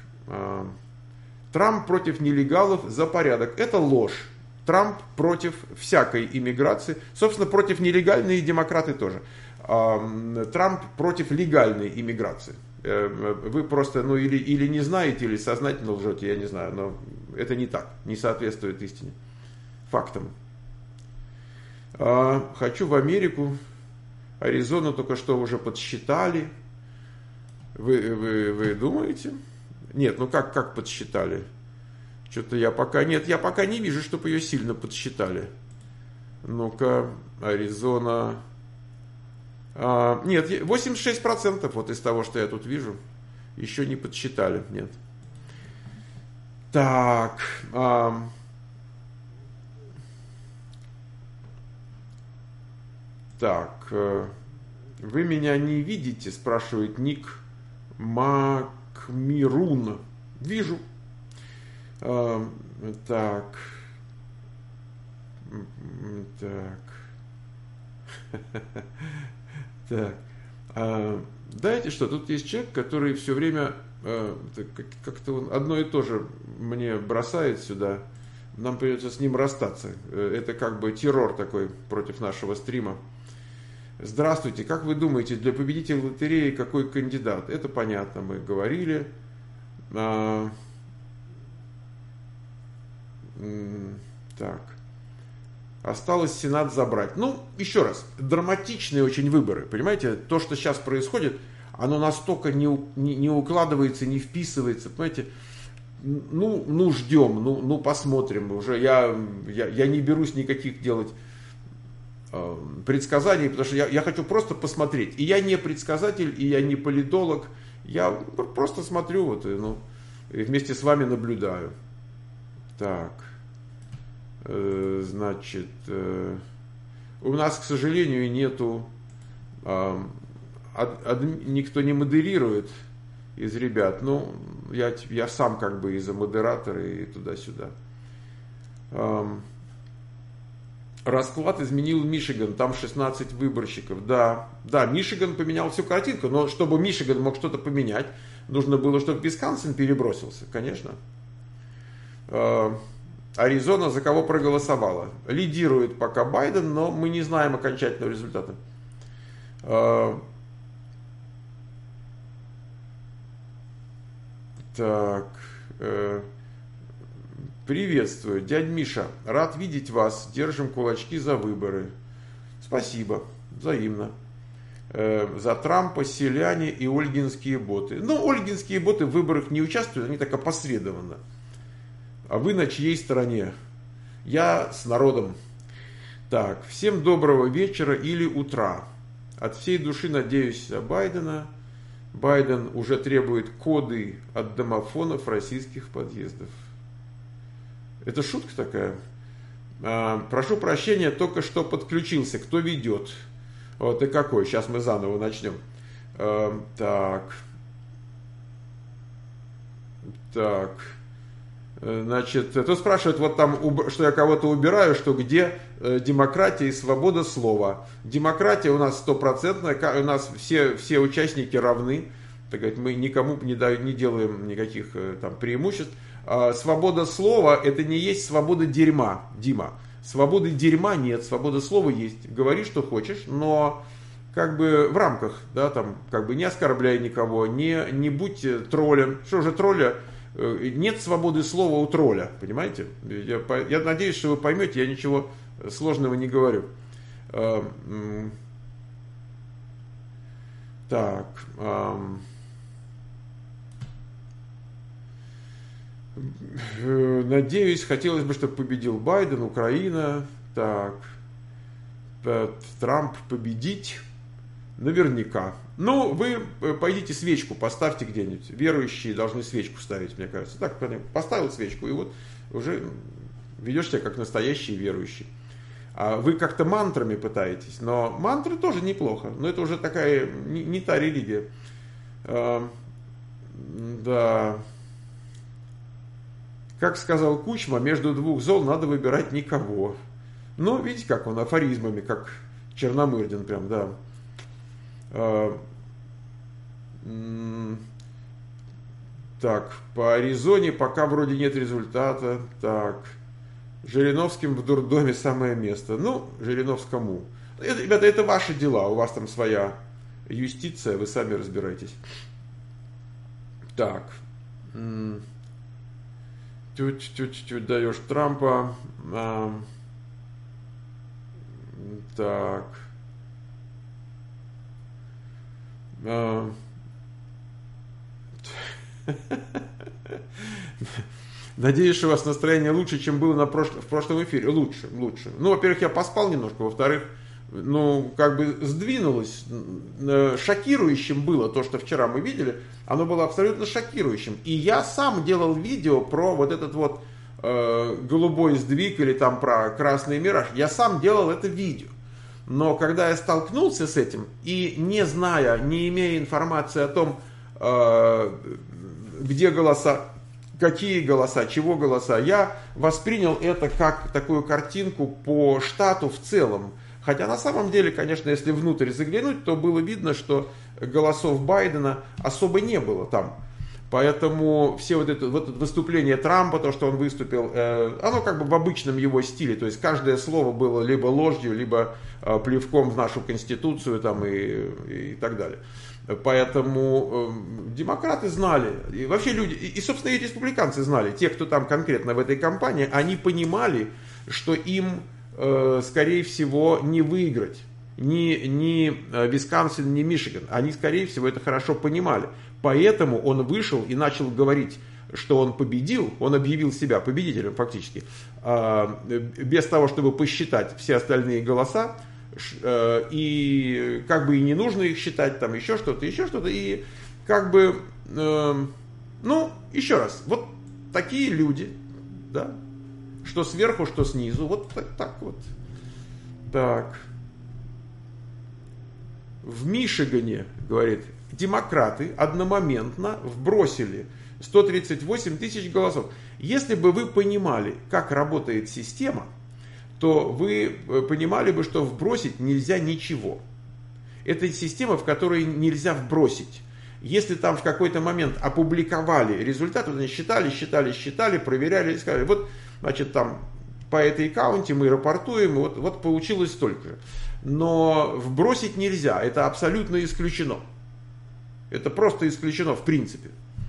Трамп против нелегалов за порядок. Это ложь. Трамп против всякой иммиграции, собственно, против нелегальной, и демократы тоже. Трамп против легальной иммиграции. Вы просто, ну, или, или не знаете, или сознательно лжете, я не знаю, но это не так, не соответствует истине, фактам. Хочу в Америку, Аризону только что уже подсчитали. Вы, вы, вы думаете? Нет, ну как, как подсчитали? Что-то я пока... Нет, я пока не вижу, чтобы ее сильно подсчитали. Ну-ка, Аризона... А, нет, восемьдесят шесть процентов вот из того, что я тут вижу. Еще не подсчитали, нет. Так... А, так... Вы меня не видите? Спрашивает ник Макмирун. Вижу. Uh, так, так, так, uh, знаете что, тут есть человек, который все время, uh, как-то он одно и то же мне бросает сюда, нам придется с ним расстаться, это как бы террор такой против нашего стрима. Здравствуйте, как вы думаете, для победителя лотереи какой кандидат? Это понятно, мы говорили. Uh, Так. Осталось Сенат забрать. Ну, еще раз, драматичные очень выборы. Понимаете, то, что сейчас происходит, оно настолько не, не, не укладывается, не вписывается. Понимаете, ну, ну ждем, ну, ну посмотрим. Уже я, я, я не берусь никаких делать э, предсказаний, потому что я, я хочу просто посмотреть. И я не предсказатель, и я не политолог. Я просто смотрю вот, и, ну, и вместе с вами наблюдаю. Так, э, значит, э, у нас, к сожалению, нету, э, ад, ад, никто не модерирует из ребят, ну, я, я сам как бы и за модератора, и туда-сюда. Э, расклад изменил Мичиган, там шестнадцать выборщиков, да, да, Мичиган поменял всю картинку, но чтобы Мичиган мог что-то поменять, нужно было, чтобы Висконсин перебросился, конечно. Аризона за кого проголосовала? Лидирует пока Байден, но мы не знаем окончательного результата. Так, приветствую, дядь Миша, рад видеть вас, держим кулачки за выборы. Спасибо, взаимно. За Трампа, селяне и ольгинские боты. Ну, ольгинские боты в выборах не участвуют, они так опосредованно. А вы на чьей стороне? Я с народом. Так, всем доброго вечера или утра. От всей души надеюсь на Байдена. Байден уже требует коды от домофонов российских подъездов. Это шутка такая. А, прошу прощения, только что подключился. Кто ведет? Вот и какой? Сейчас мы заново начнем. А, так. Так. Значит, кто спрашивает, вот там, что я кого-то убираю, что где демократия и свобода слова. Демократия у нас стопроцентная, у нас все, все участники равны, так сказать, мы никому не, даем, не делаем никаких там преимуществ. А свобода слова — это не есть свобода дерьма, Дима. Свободы дерьма нет, свобода слова есть. Говори, что хочешь, но как бы в рамках, да, там, как бы не оскорбляй никого, не, не будь троллем. Что же тролля? Нет свободы слова у тролля, понимаете? Я, я надеюсь, что вы поймете, я ничего сложного не говорю. Так. Надеюсь, хотелось бы, чтобы победил Байден, Украина. Так. Трамп победить. Наверняка. Ну, вы пойдите свечку поставьте где-нибудь. Верующие должны свечку ставить, мне кажется. Так, поставил свечку, и вот уже ведешь себя как настоящий верующий. А вы как-то мантрами пытаетесь, но мантры тоже неплохо. Но это уже такая не, не та религия. А, да. Как сказал Кучма, между двух зол надо выбирать никого. Ну, видите, как он афоризмами, как Черномырдин прям, да. Так, по Аризоне пока вроде нет результата. Так, Жириновским в дурдоме самое место. Ну, Жириновскому. Это, ребята, это ваши дела, у вас там своя юстиция, вы сами разбирайтесь. Так. Чуть-чуть даешь Трампа. А, так. А, надеюсь, у вас настроение лучше, чем было на прошлом, в прошлом эфире. Лучше, лучше. Ну, во-первых, я поспал немножко, во-вторых, ну, как бы сдвинулось. Шокирующим было то, что вчера мы видели. Оно было абсолютно шокирующим. И я сам делал видео про вот этот вот э, голубой сдвиг или там про красный мираж. Я сам делал это видео. Но когда я столкнулся с этим, и не зная, не имея информации о том, э, где голоса, какие голоса, чего голоса, я воспринял это как такую картинку по штату в целом. Хотя на самом деле, конечно, если внутрь заглянуть, то было видно, что голосов Байдена особо не было там. Поэтому все вот это, вот это выступление Трампа, то, что он выступил, э, оно как бы в обычном его стиле. То есть каждое слово было либо ложью, либо э, плевком в нашу конституцию там, и, и так далее. Поэтому э, демократы знали, и вообще люди, и, и собственно и республиканцы знали, те, кто там конкретно в этой кампании, они понимали, что им, э, скорее всего, не выиграть. Ни, ни Висконсин, ни Мичиган. Они, скорее всего, это хорошо понимали. Поэтому он вышел и начал говорить, что он победил. Он объявил себя победителем фактически. Без того, чтобы посчитать все остальные голоса. И как бы и не нужно их считать, там еще что-то, еще что-то. И как бы, ну, еще раз. Вот такие люди, да, что сверху, что снизу. Вот так, так вот. Так. В Мичигане, говорит, демократы одномоментно вбросили сто тридцать восемь тысяч голосов. Если бы вы понимали, как работает система, то вы понимали бы, что вбросить нельзя ничего. Это система, в которой нельзя вбросить. Если там в какой-то момент опубликовали результат, вот они считали, считали, считали, проверяли и сказали, вот, значит, там по этой каунте мы рапортуем, вот, вот получилось столько же. Но вбросить нельзя, это абсолютно исключено. Это просто исключено в принципе.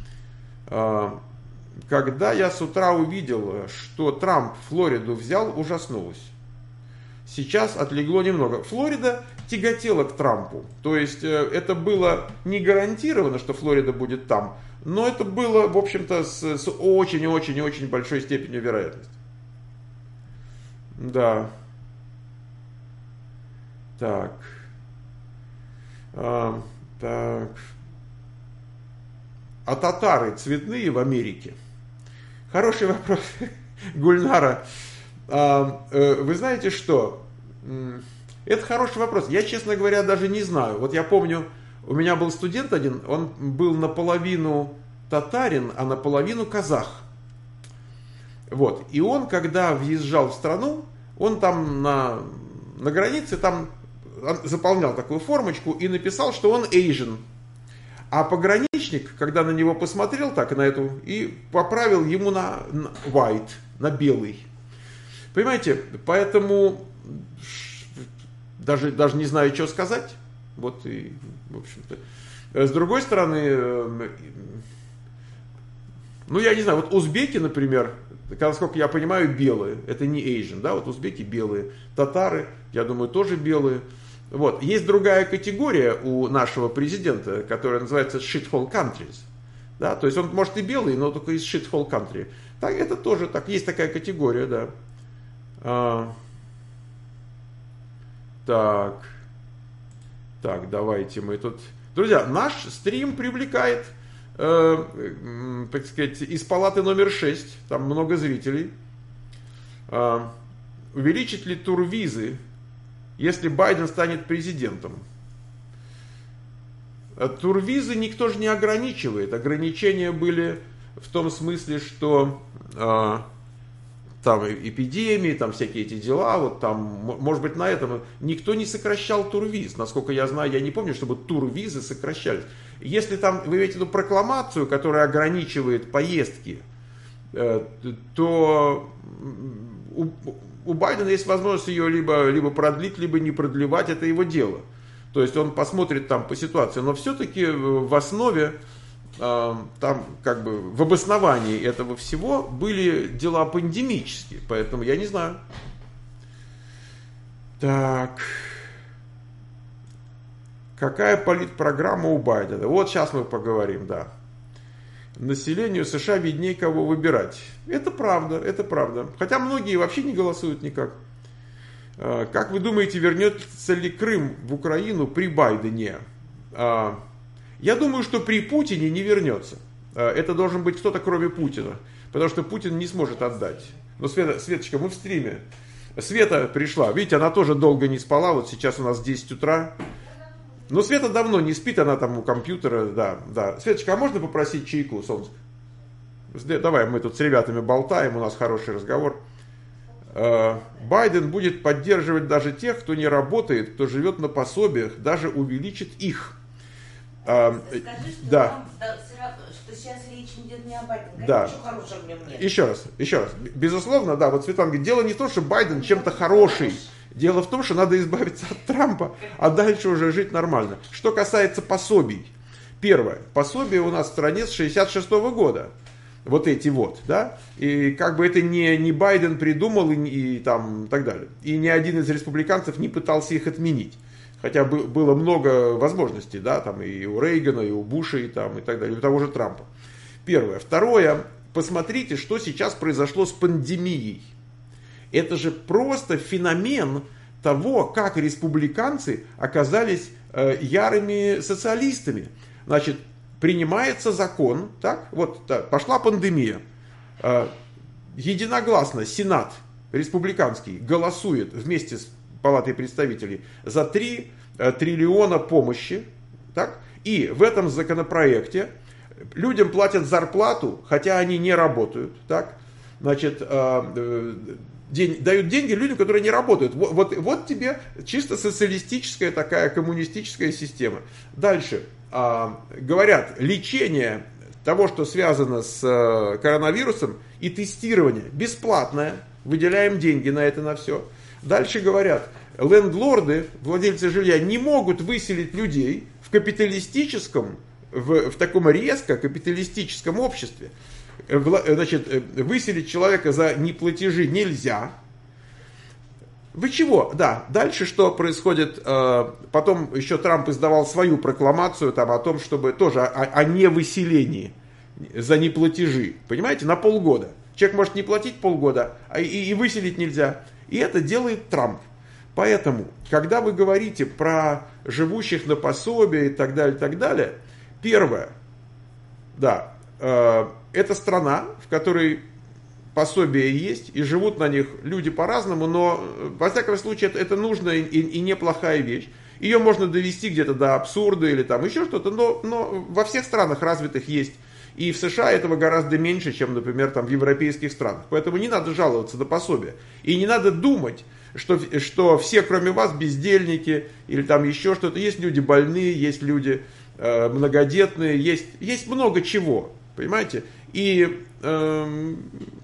Когда я с утра увидел, что Трамп Флориду взял, ужаснулась. Сейчас отлегло немного. Флорида тяготела к Трампу. То есть это было не гарантировано, что Флорида будет там, но это было, в общем-то, с очень-очень-очень большой степенью вероятности. Да. Так. А, так. а татары цветные в Америке? Хороший вопрос, Гульнара. А, э, вы знаете что? Это хороший вопрос. Я, честно говоря, даже не знаю. Вот я помню, у меня был студент один, он был наполовину татарин, а наполовину казах. Вот. И он, когда въезжал в страну, он там на, на границе там заполнял такую формочку и написал, что он Asian. А пограничник, когда на него посмотрел так, на эту, и поправил ему на, на white, на белый. Понимаете, поэтому даже, даже не знаю, что сказать. Вот и, в общем-то. С другой стороны, ну, я не знаю, вот узбеки, например, насколько я понимаю, белые. Это не Asian, да, вот узбеки белые. Татары, я думаю, тоже белые. Вот. Есть другая категория у нашего президента, которая называется shithole countries. Да? То есть он может и белый, но только из shithole country. Так, это тоже так, есть такая категория, да. А, так. Так, давайте мы тут... Друзья, наш стрим привлекает, э, э, так сказать, из палаты номер шесть. Там много зрителей. А, увеличить ли турвизы, если Байден станет президентом? Турвизы никто же не ограничивает. Ограничения были в том смысле, что э, там эпидемии, там всякие эти дела, вот там, может быть, на этом никто не сокращал турвиз. Насколько я знаю, я не помню, чтобы турвизы сокращались. Если там, вы имеете в виду прокламацию, которая ограничивает поездки, э, то у, у Байдена есть возможность ее либо, либо продлить, либо не продлевать, это его дело. То есть он посмотрит там по ситуации, но все-таки в основе, э, там как бы в обосновании этого всего были дела пандемические, поэтому я не знаю. Так, какая политпрограмма у Байдена? Вот сейчас мы поговорим, да. Населению США виднее, кого выбирать. Это правда, это правда. Хотя многие вообще не голосуют никак. Как вы думаете, вернется ли Крым в Украину при Байдене? Я думаю, что при Путине не вернется. Это должен быть кто-то кроме Путина. Потому что Путин не сможет отдать. Ну, Света, Светочка, мы в стриме. Света пришла. Видите, она тоже долго не спала. Вот сейчас у нас десять утра. Но Света давно не спит, она там у компьютера. Да, да. Светочка, а можно попросить чайку, солнце? Давай, мы тут с ребятами болтаем, у нас хороший разговор. Байден будет поддерживать даже тех, кто не работает, кто живет на пособиях, даже увеличит их. Скажи, что, да. Вам, что сейчас речь идет не о Байдене. Да. Ничего хорошего в нем нет. Еще раз, еще раз. Безусловно, да, вот Светлана говорит, дело не в том, что Байден чем-то хороший. Дело в том, что надо избавиться от Трампа, а дальше уже жить нормально. Что касается пособий. Первое. Пособие у нас в стране с шестьдесят шестого года. Вот эти вот, да, и как бы это не, не Байден придумал и, и там так далее. И ни один из республиканцев не пытался их отменить. Хотя бы, было много возможностей, да, там и у Рейгана, и у Буша, и, там, и так далее, и у того же Трампа. Первое. Второе. Посмотрите, что сейчас произошло с пандемией. Это же просто феномен того, как республиканцы оказались э, ярыми социалистами. Значит, принимается закон, так, вот так, пошла пандемия, э, единогласно Сенат республиканский голосует вместе с Палатой представителей за три триллиона помощи, так, и в этом законопроекте людям платят зарплату, хотя они не работают, так, значит, э, день, дают деньги людям, которые не работают. Вот, вот, вот тебе чисто социалистическая такая коммунистическая система. Дальше. Говорят, лечение того, что связано с коронавирусом, и тестирование бесплатное, выделяем деньги на это, на все. Дальше говорят, лендлорды, владельцы жилья, не могут выселить людей в капиталистическом, в, в таком резко капиталистическом обществе. Значит, выселить человека за неплатежи нельзя. Вы чего? Да, дальше что происходит? Потом еще Трамп издавал свою прокламацию там, о том, чтобы тоже о, о невыселении за неплатежи. Понимаете, на полгода. Человек может не платить полгода, а и, и выселить нельзя. И это делает Трамп. Поэтому, когда вы говорите про живущих на пособие и так далее, и так далее, первое, Да. Это страна, в которой пособия есть, и живут на них люди по-разному, но, во всяком случае, это, это нужная и, и неплохая вещь. Ее можно довести где-то до абсурда или там еще что-то, но, но во всех странах развитых есть. И в США этого гораздо меньше, чем, например, там, в европейских странах. Поэтому не надо жаловаться на пособие. И не надо думать, что, что все, кроме вас, бездельники или там еще что-то. Есть люди больные, есть люди э, многодетные, есть, есть много чего. Понимаете? И э,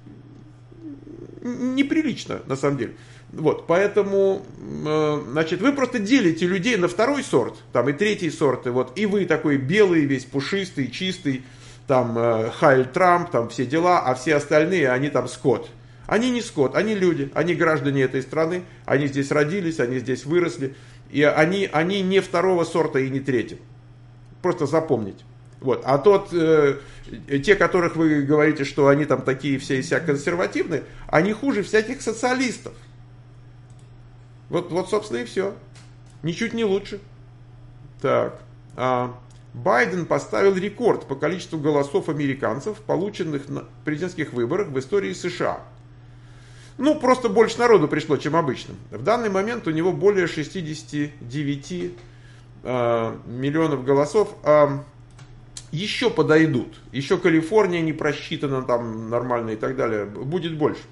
неприлично, на самом деле. Вот, поэтому, э, значит, вы просто делите людей на второй сорт, там и третий сорт, и вот, и вы такой белый, весь пушистый, чистый, там, э, Хайль Трамп, там все дела, а все остальные, они там скот. Они не скот, они люди, они граждане этой страны, они здесь родились, они здесь выросли, и они, они не второго сорта и не третьего. Просто запомните. Вот. А тот, э, те, которых вы говорите, что они там такие все и вся консервативные, они хуже всяких социалистов. Вот, вот, собственно, и все. Ничуть не лучше. Так. А, Байден поставил рекорд по количеству голосов американцев, полученных на президентских выборах в истории США. Ну, просто больше народу пришло, чем обычно. В данный момент у него более шестьдесят девять а, миллионов голосов. А, еще подойдут. Еще Калифорния не просчитана там нормально и так далее. Будет больше.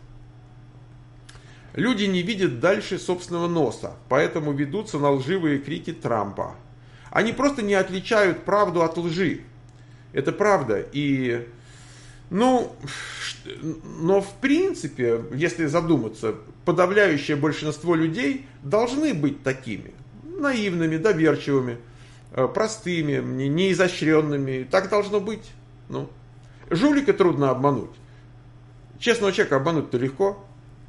Люди не видят дальше собственного носа, поэтому ведутся на лживые крики Трампа. Они просто не отличают правду от лжи. Это правда. И, ну, но в принципе, если задуматься, подавляющее большинство людей должны быть такими. Наивными, доверчивыми, простыми, неизощренными. Так должно быть. Ну, жулика трудно обмануть. Честного человека обмануть-то легко.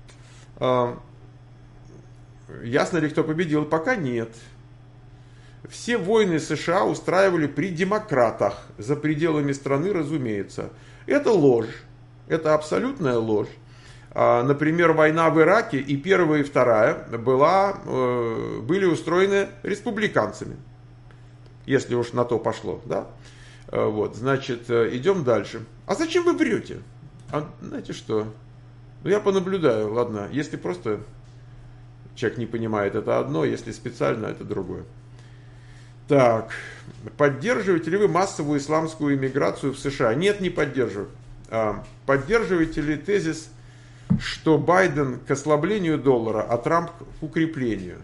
Ясно ли, кто победил? Пока нет. Все войны США устраивали при демократах. За пределами страны, разумеется. Это ложь. Это абсолютная ложь. Например, война в Ираке и первая, и вторая была, были устроены республиканцами. Если уж на то пошло. Да? Вот, значит, идем дальше. А зачем вы врете? А, знаете что? Ну, я понаблюдаю, ладно, если просто человек не понимает, это одно, если специально, это другое. Так, поддерживаете ли вы массовую исламскую иммиграцию в США? Нет, не поддерживаю. А, поддерживаете ли тезис, что Байден к ослаблению доллара, а Трамп к укреплению?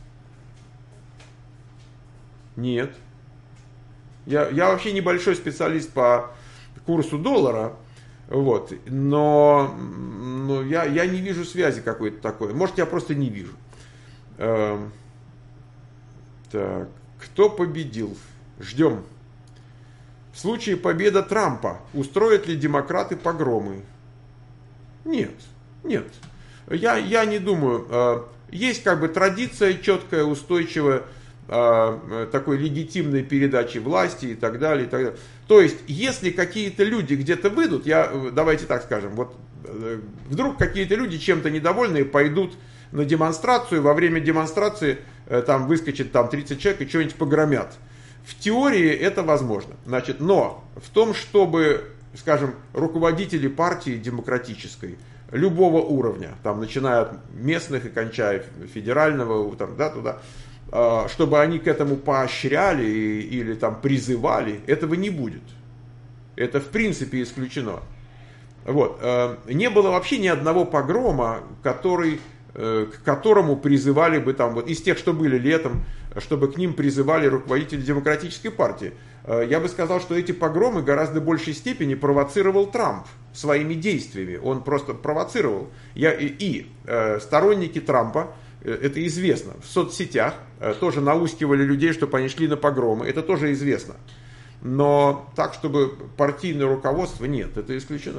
Нет. Я, я вообще небольшой специалист по курсу доллара. Вот, но, но я, я не вижу связи какой-то такой. Может, я просто не вижу. Эм, так, кто победил? Ждем. В случае победы Трампа устроят ли демократы погромы? Нет, нет. Я, я не думаю. Э, есть как бы традиция четкая, устойчивая, э, такой легитимной передачи власти и так далее, и так далее. То есть, если какие-то люди где-то выйдут, я, давайте так скажем, вот вдруг какие-то люди чем-то недовольные пойдут на демонстрацию, во время демонстрации там выскочит там тридцать человек и что-нибудь погромят. В теории это возможно. Значит, но в том, чтобы, скажем, руководители партии демократической, любого уровня, там, начиная от местных и кончая федерального, там, да, туда, чтобы они к этому поощряли или там призывали, этого не будет. Это в принципе исключено. Вот. Не было вообще ни одного погрома, который, к которому призывали бы там, вот из тех, что были летом, чтобы к ним призывали руководители демократической партии. Я бы сказал, что эти погромы в гораздо большей степени провоцировал Трамп своими действиями. Он просто провоцировал. Я, и, и сторонники Трампа, это известно, в соцсетях тоже наускивали людей, чтобы они шли на погромы. Это тоже известно. Но так, чтобы партийное руководство, нет, это исключено.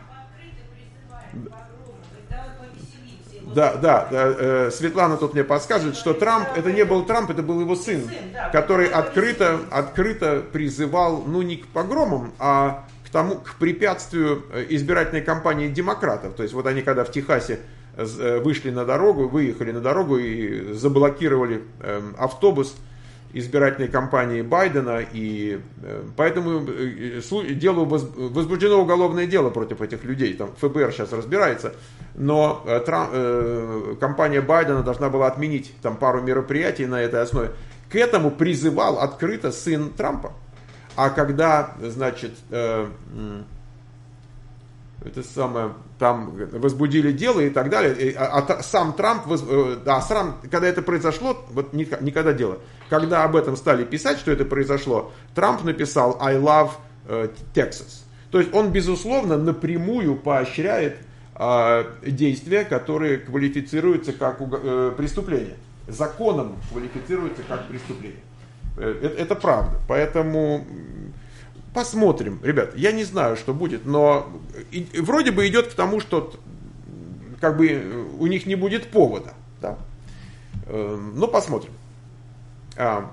Да, да, да, Светлана тут мне подскажет, что Трамп, это не был Трамп, это был его сын, который открыто, открыто призывал, ну, не к погромам, а к тому, к препятствию избирательной кампании демократов. То есть вот они когда в Техасе вышли на дорогу, выехали на дорогу и заблокировали автобус избирательной кампании Байдена, и поэтому дело, возбуждено уголовное дело против этих людей, там эф бэ эр сейчас разбирается, но Трамп, компания Байдена должна была отменить там пару мероприятий на этой основе. К этому призывал открыто сын Трампа. А когда, значит, это самое, там возбудили дело и так далее, а, а сам Трамп, да, сам, когда это произошло, вот никогда дело, когда об этом стали писать, что это произошло, Трамп написал I love uh, Texas. То есть он, безусловно, напрямую поощряет uh, действия, которые квалифицируются как uh, преступление. Законом квалифицируются как преступление. Это, это правда. Поэтому посмотрим, ребят. Я не знаю, что будет, но и, вроде бы идет к тому, что как бы у них не будет повода. Да? Но посмотрим. А,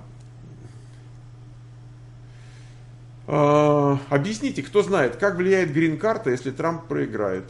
а, объясните, кто знает, как влияет грин-карта, если Трамп проиграет?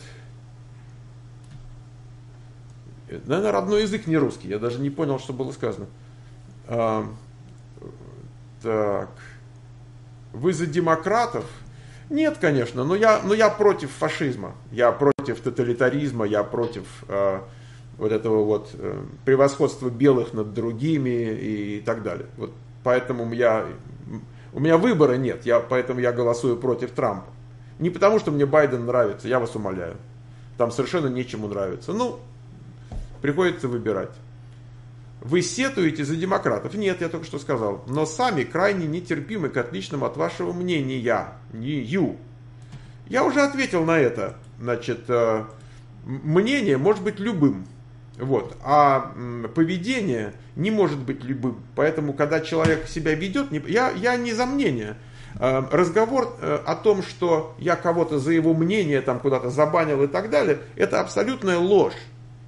Наверное, родной язык не русский. Я даже не понял, что было сказано. А, так. Вы за демократов? Нет, конечно, но я, но я против фашизма. Я против тоталитаризма, я против э, вот этого вот э, превосходства белых над другими и так далее. Вот поэтому я, у меня выбора нет, я, поэтому я голосую против Трампа. Не потому, что мне Байден нравится, я вас умоляю. Там совершенно нечему нравится. Ну, приходится выбирать. Вы сетуете за демократов? Нет, я только что сказал. Но сами крайне нетерпимы к отличным от вашего мнения. Не ю. Я уже ответил на это. Значит, мнение может быть любым. Вот. А поведение не может быть любым. Поэтому, когда человек себя ведет, я, я не за мнение. Разговор о том, что я кого-то за его мнение там куда-то забанил и так далее, это абсолютная ложь.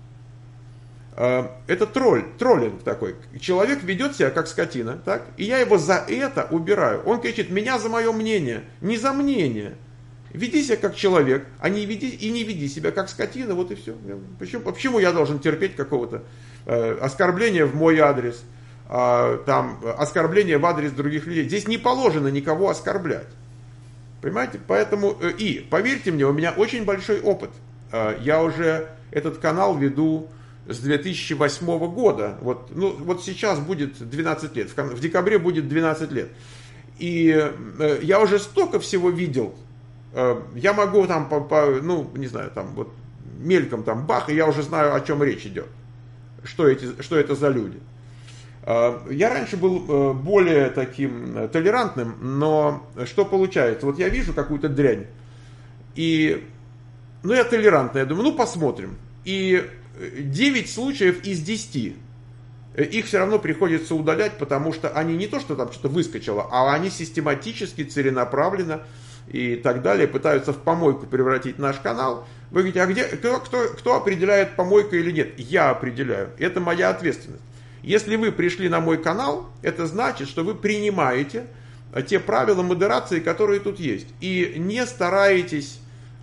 Это тролль, троллинг такой. Человек ведет себя как скотина, так? И я его за это убираю. Он кричит: меня за мое мнение, не за мнение. Веди себя как человек, а не веди, и не веди себя как скотина, вот и все. Почему, почему я должен терпеть какого-то э, оскорбления в мой адрес, э, там, оскорбления в адрес других людей? Здесь не положено никого оскорблять. Понимаете? Поэтому, э, и, поверьте мне, у меня очень большой опыт. Э, я уже этот канал веду с две тысячи восьмого года. Вот, ну, вот сейчас будет двенадцать лет. В, в декабре будет двенадцать лет. И э, я уже столько всего видел. Э, я могу там, по, по, ну, не знаю, там вот мельком там бах, и я уже знаю, о чем речь идет. Что, эти, что это за люди. Э, я раньше был э, более таким э, толерантным, но что получается? Вот я вижу какую-то дрянь. И, ну, я толерантный. Я думаю, ну, посмотрим. И девять случаев из десяти их все равно приходится удалять, потому что они не то, что там что-то выскочило, а они систематически, целенаправленно и так далее пытаются в помойку превратить наш канал. Вы говорите, а где, кто, кто, кто определяет, помойка или нет? Я определяю. Это моя ответственность. Если вы пришли на мой канал, это значит, что вы принимаете те правила модерации, которые тут есть. И не стараетесь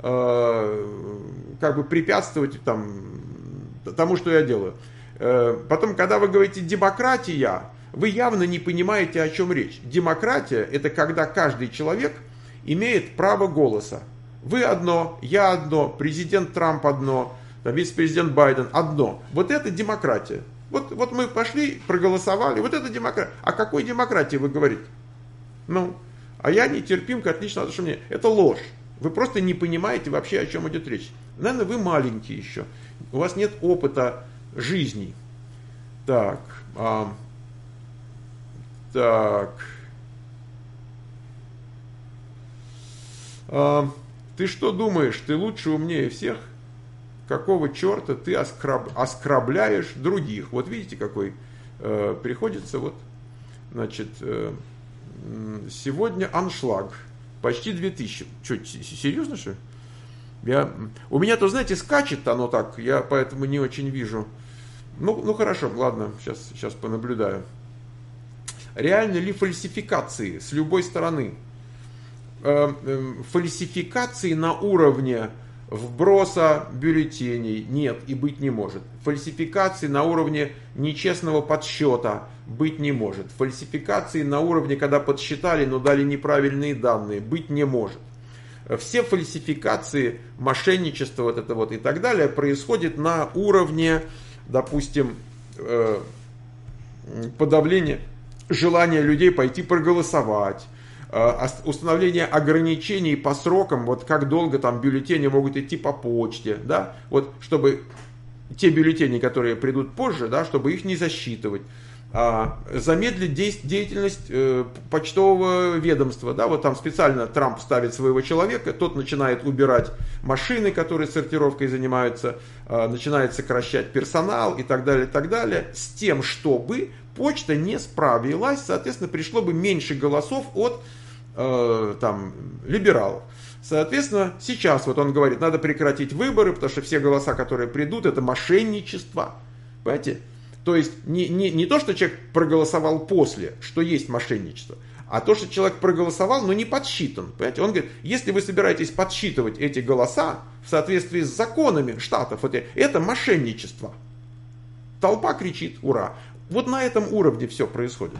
э, как бы препятствовать там тому, что я делаю. Потом, когда вы говорите демократия, вы явно не понимаете, о чем речь. Демократия – это когда каждый человек имеет право голоса. Вы одно, я одно, президент Трамп одно, вице-президент Байден одно. Вот это демократия. Вот, вот мы пошли, проголосовали, вот это демократия. О какой демократии вы говорите? Ну, а я нетерпим к отличному отношению. Это ложь. Вы просто не понимаете вообще, о чем идет речь. Наверное, вы маленькие еще. У вас нет опыта жизни. Так. А, так. А, ты что думаешь, ты лучше, умнее всех? Какого черта ты оскраб, оскрабляешь других? Вот видите, какой э, приходится вот, значит, э, сегодня аншлаг. Почти две тысячи. Что, серьезно, что ли? Я, у меня то, знаете, скачет оно так, я поэтому не очень вижу. Ну, ну хорошо, ладно, сейчас, сейчас понаблюдаю. Реально ли фальсификации с любой стороны? Э, э, фальсификации на уровне вброса бюллетеней нет и быть не может. Фальсификации на уровне нечестного подсчета быть не может. Фальсификации на уровне, когда подсчитали, но дали неправильные данные, быть не может. Все фальсификации, мошенничество вот это вот и так далее происходит на уровне, допустим, подавления желания людей пойти проголосовать, установление ограничений по срокам, вот как долго там бюллетени могут идти по почте, да, вот чтобы те бюллетени, которые придут позже, да, чтобы их не засчитывать. Замедлить деятельность почтового ведомства. Да, вот там специально Трамп ставит своего человека, тот начинает убирать машины, которые сортировкой занимаются, начинает сокращать персонал и так далее, и так далее, с тем, чтобы почта не справилась, соответственно, пришло бы меньше голосов от там, либералов. Соответственно, сейчас вот он говорит, надо прекратить выборы, потому что все голоса, которые придут, это мошенничество. Понимаете? То есть не, не, не то, что человек проголосовал после, что есть мошенничество, а то, что человек проголосовал, но не подсчитан. Понимаете? Он говорит, если вы собираетесь подсчитывать эти голоса в соответствии с законами штатов, это, это мошенничество. Толпа кричит «Ура!». Вот на этом уровне все происходит.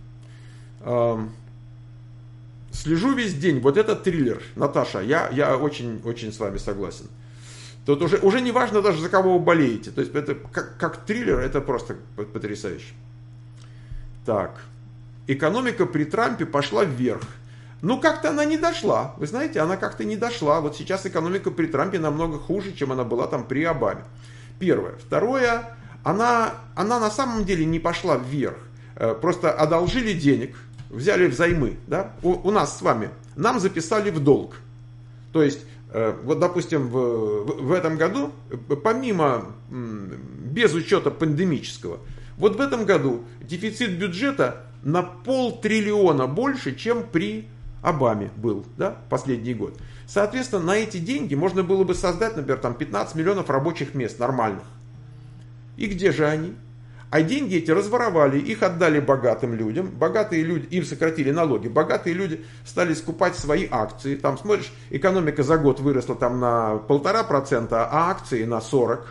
Слежу весь день. Вот это триллер. Наташа, я, я очень, очень с вами согласен. Тут уже, уже не важно даже, за кого вы болеете. То есть это как, как триллер, это просто потрясающе. Так. Экономика при Трампе пошла вверх. Ну, как-то она не дошла. Вы знаете, она как-то не дошла. Вот сейчас экономика при Трампе намного хуже, чем она была там при Обаме. Первое. Второе. Она, она на самом деле не пошла вверх. Просто одолжили денег, взяли взаймы. Да? У, у нас с вами. Нам записали в долг. То есть... Вот, допустим, в, в этом году, помимо, без учета пандемического, вот в этом году дефицит бюджета на полтриллиона больше, чем при Обаме был, да, последний год. Соответственно, на эти деньги можно было бы создать, например, там пятнадцать миллионов рабочих мест нормальных. И где же они? А деньги эти разворовали, их отдали богатым людям. Богатые люди, им сократили налоги. Богатые люди стали скупать свои акции. Там, смотришь, экономика за год выросла там на полтора процента, а акции на сорок.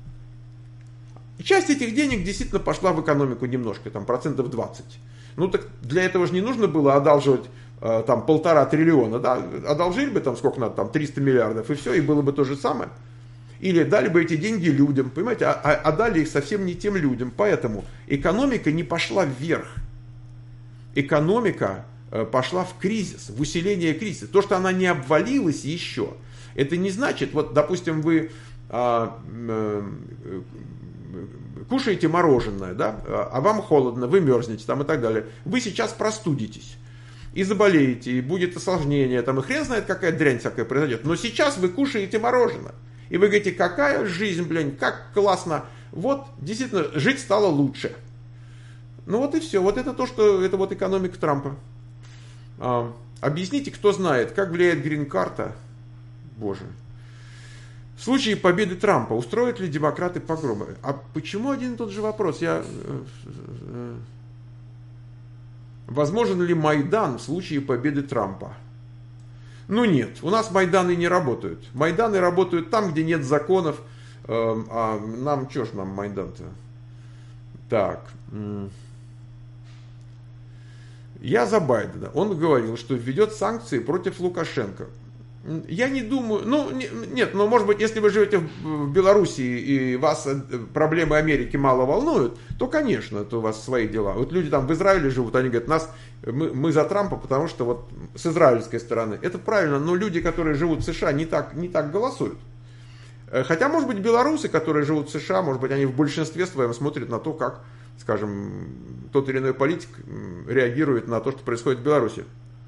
И часть этих денег действительно пошла в экономику немножко, там процентов двадцать. Ну так для этого же не нужно было одалживать э, там полтора триллиона, да? Одолжили бы там сколько надо, там триста миллиардов и все, и было бы то же самое. Или дали бы эти деньги людям, понимаете, а, а, а дали их совсем не тем людям. Поэтому экономика не пошла вверх. Экономика э, пошла в кризис, в усиление кризиса. То, что она не обвалилась еще, это не значит, вот, допустим, вы э, э, кушаете мороженое, да, а вам холодно, вы мерзнете там и так далее. Вы сейчас простудитесь и заболеете, и будет осложнение, там, и хрен знает, какая дрянь всякая произойдет. Но сейчас вы кушаете мороженое. И вы говорите, какая жизнь, блин, как классно. Вот, действительно, жить стало лучше. Ну вот и все. Вот это то, что это вот экономика Трампа. А, объясните, кто знает, как влияет грин-карта. Боже. В случае победы Трампа устроят ли демократы погромы? А почему один и тот же вопрос? Я... Возможен ли Майдан в случае победы Трампа? Ну нет, у нас Майданы не работают. Майданы работают там, где нет законов. А нам, что ж нам Майдан-то? Так. Я за Байдена. Он говорил, что введет санкции против Лукашенко. Я не думаю, ну нет, но может быть, если вы живете в Белоруссии и вас проблемы Америки мало волнуют, то, конечно, это у вас свои дела. Вот люди там в Израиле живут, они говорят, нас, мы, мы за Трампа, потому что вот с израильской стороны. Это правильно, но люди, которые живут в США, не так, не так голосуют. Хотя, может быть, белорусы, которые живут в США, может быть, они в большинстве своем смотрят на то, как, скажем, тот или иной политик реагирует на то, что происходит в Беларуси.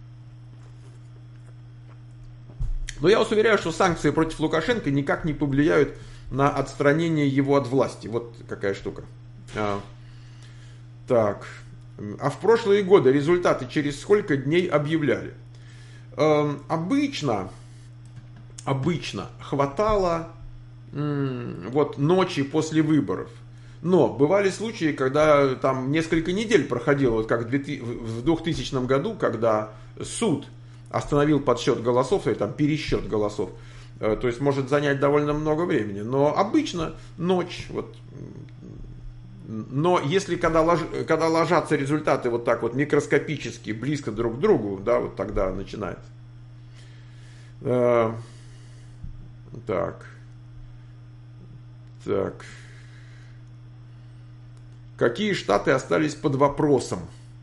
Но я вас уверяю, что санкции против Лукашенко никак не повлияют на отстранение его от власти. Вот какая штука. А, так. А в прошлые годы результаты через сколько дней объявляли? Э, обычно, обычно хватало м, вот ночи после выборов. Но бывали случаи, когда там несколько недель проходило, вот как в двухтысячном году, когда суд остановил подсчет голосов, или там пересчет голосов. То есть может занять довольно много времени. Но обычно ночь, вот, Но если когда, лож, когда ложатся результаты вот так вот микроскопически, близко друг к другу, да, вот тогда начинается. Э, так. Так. Какие штаты остались под вопросом?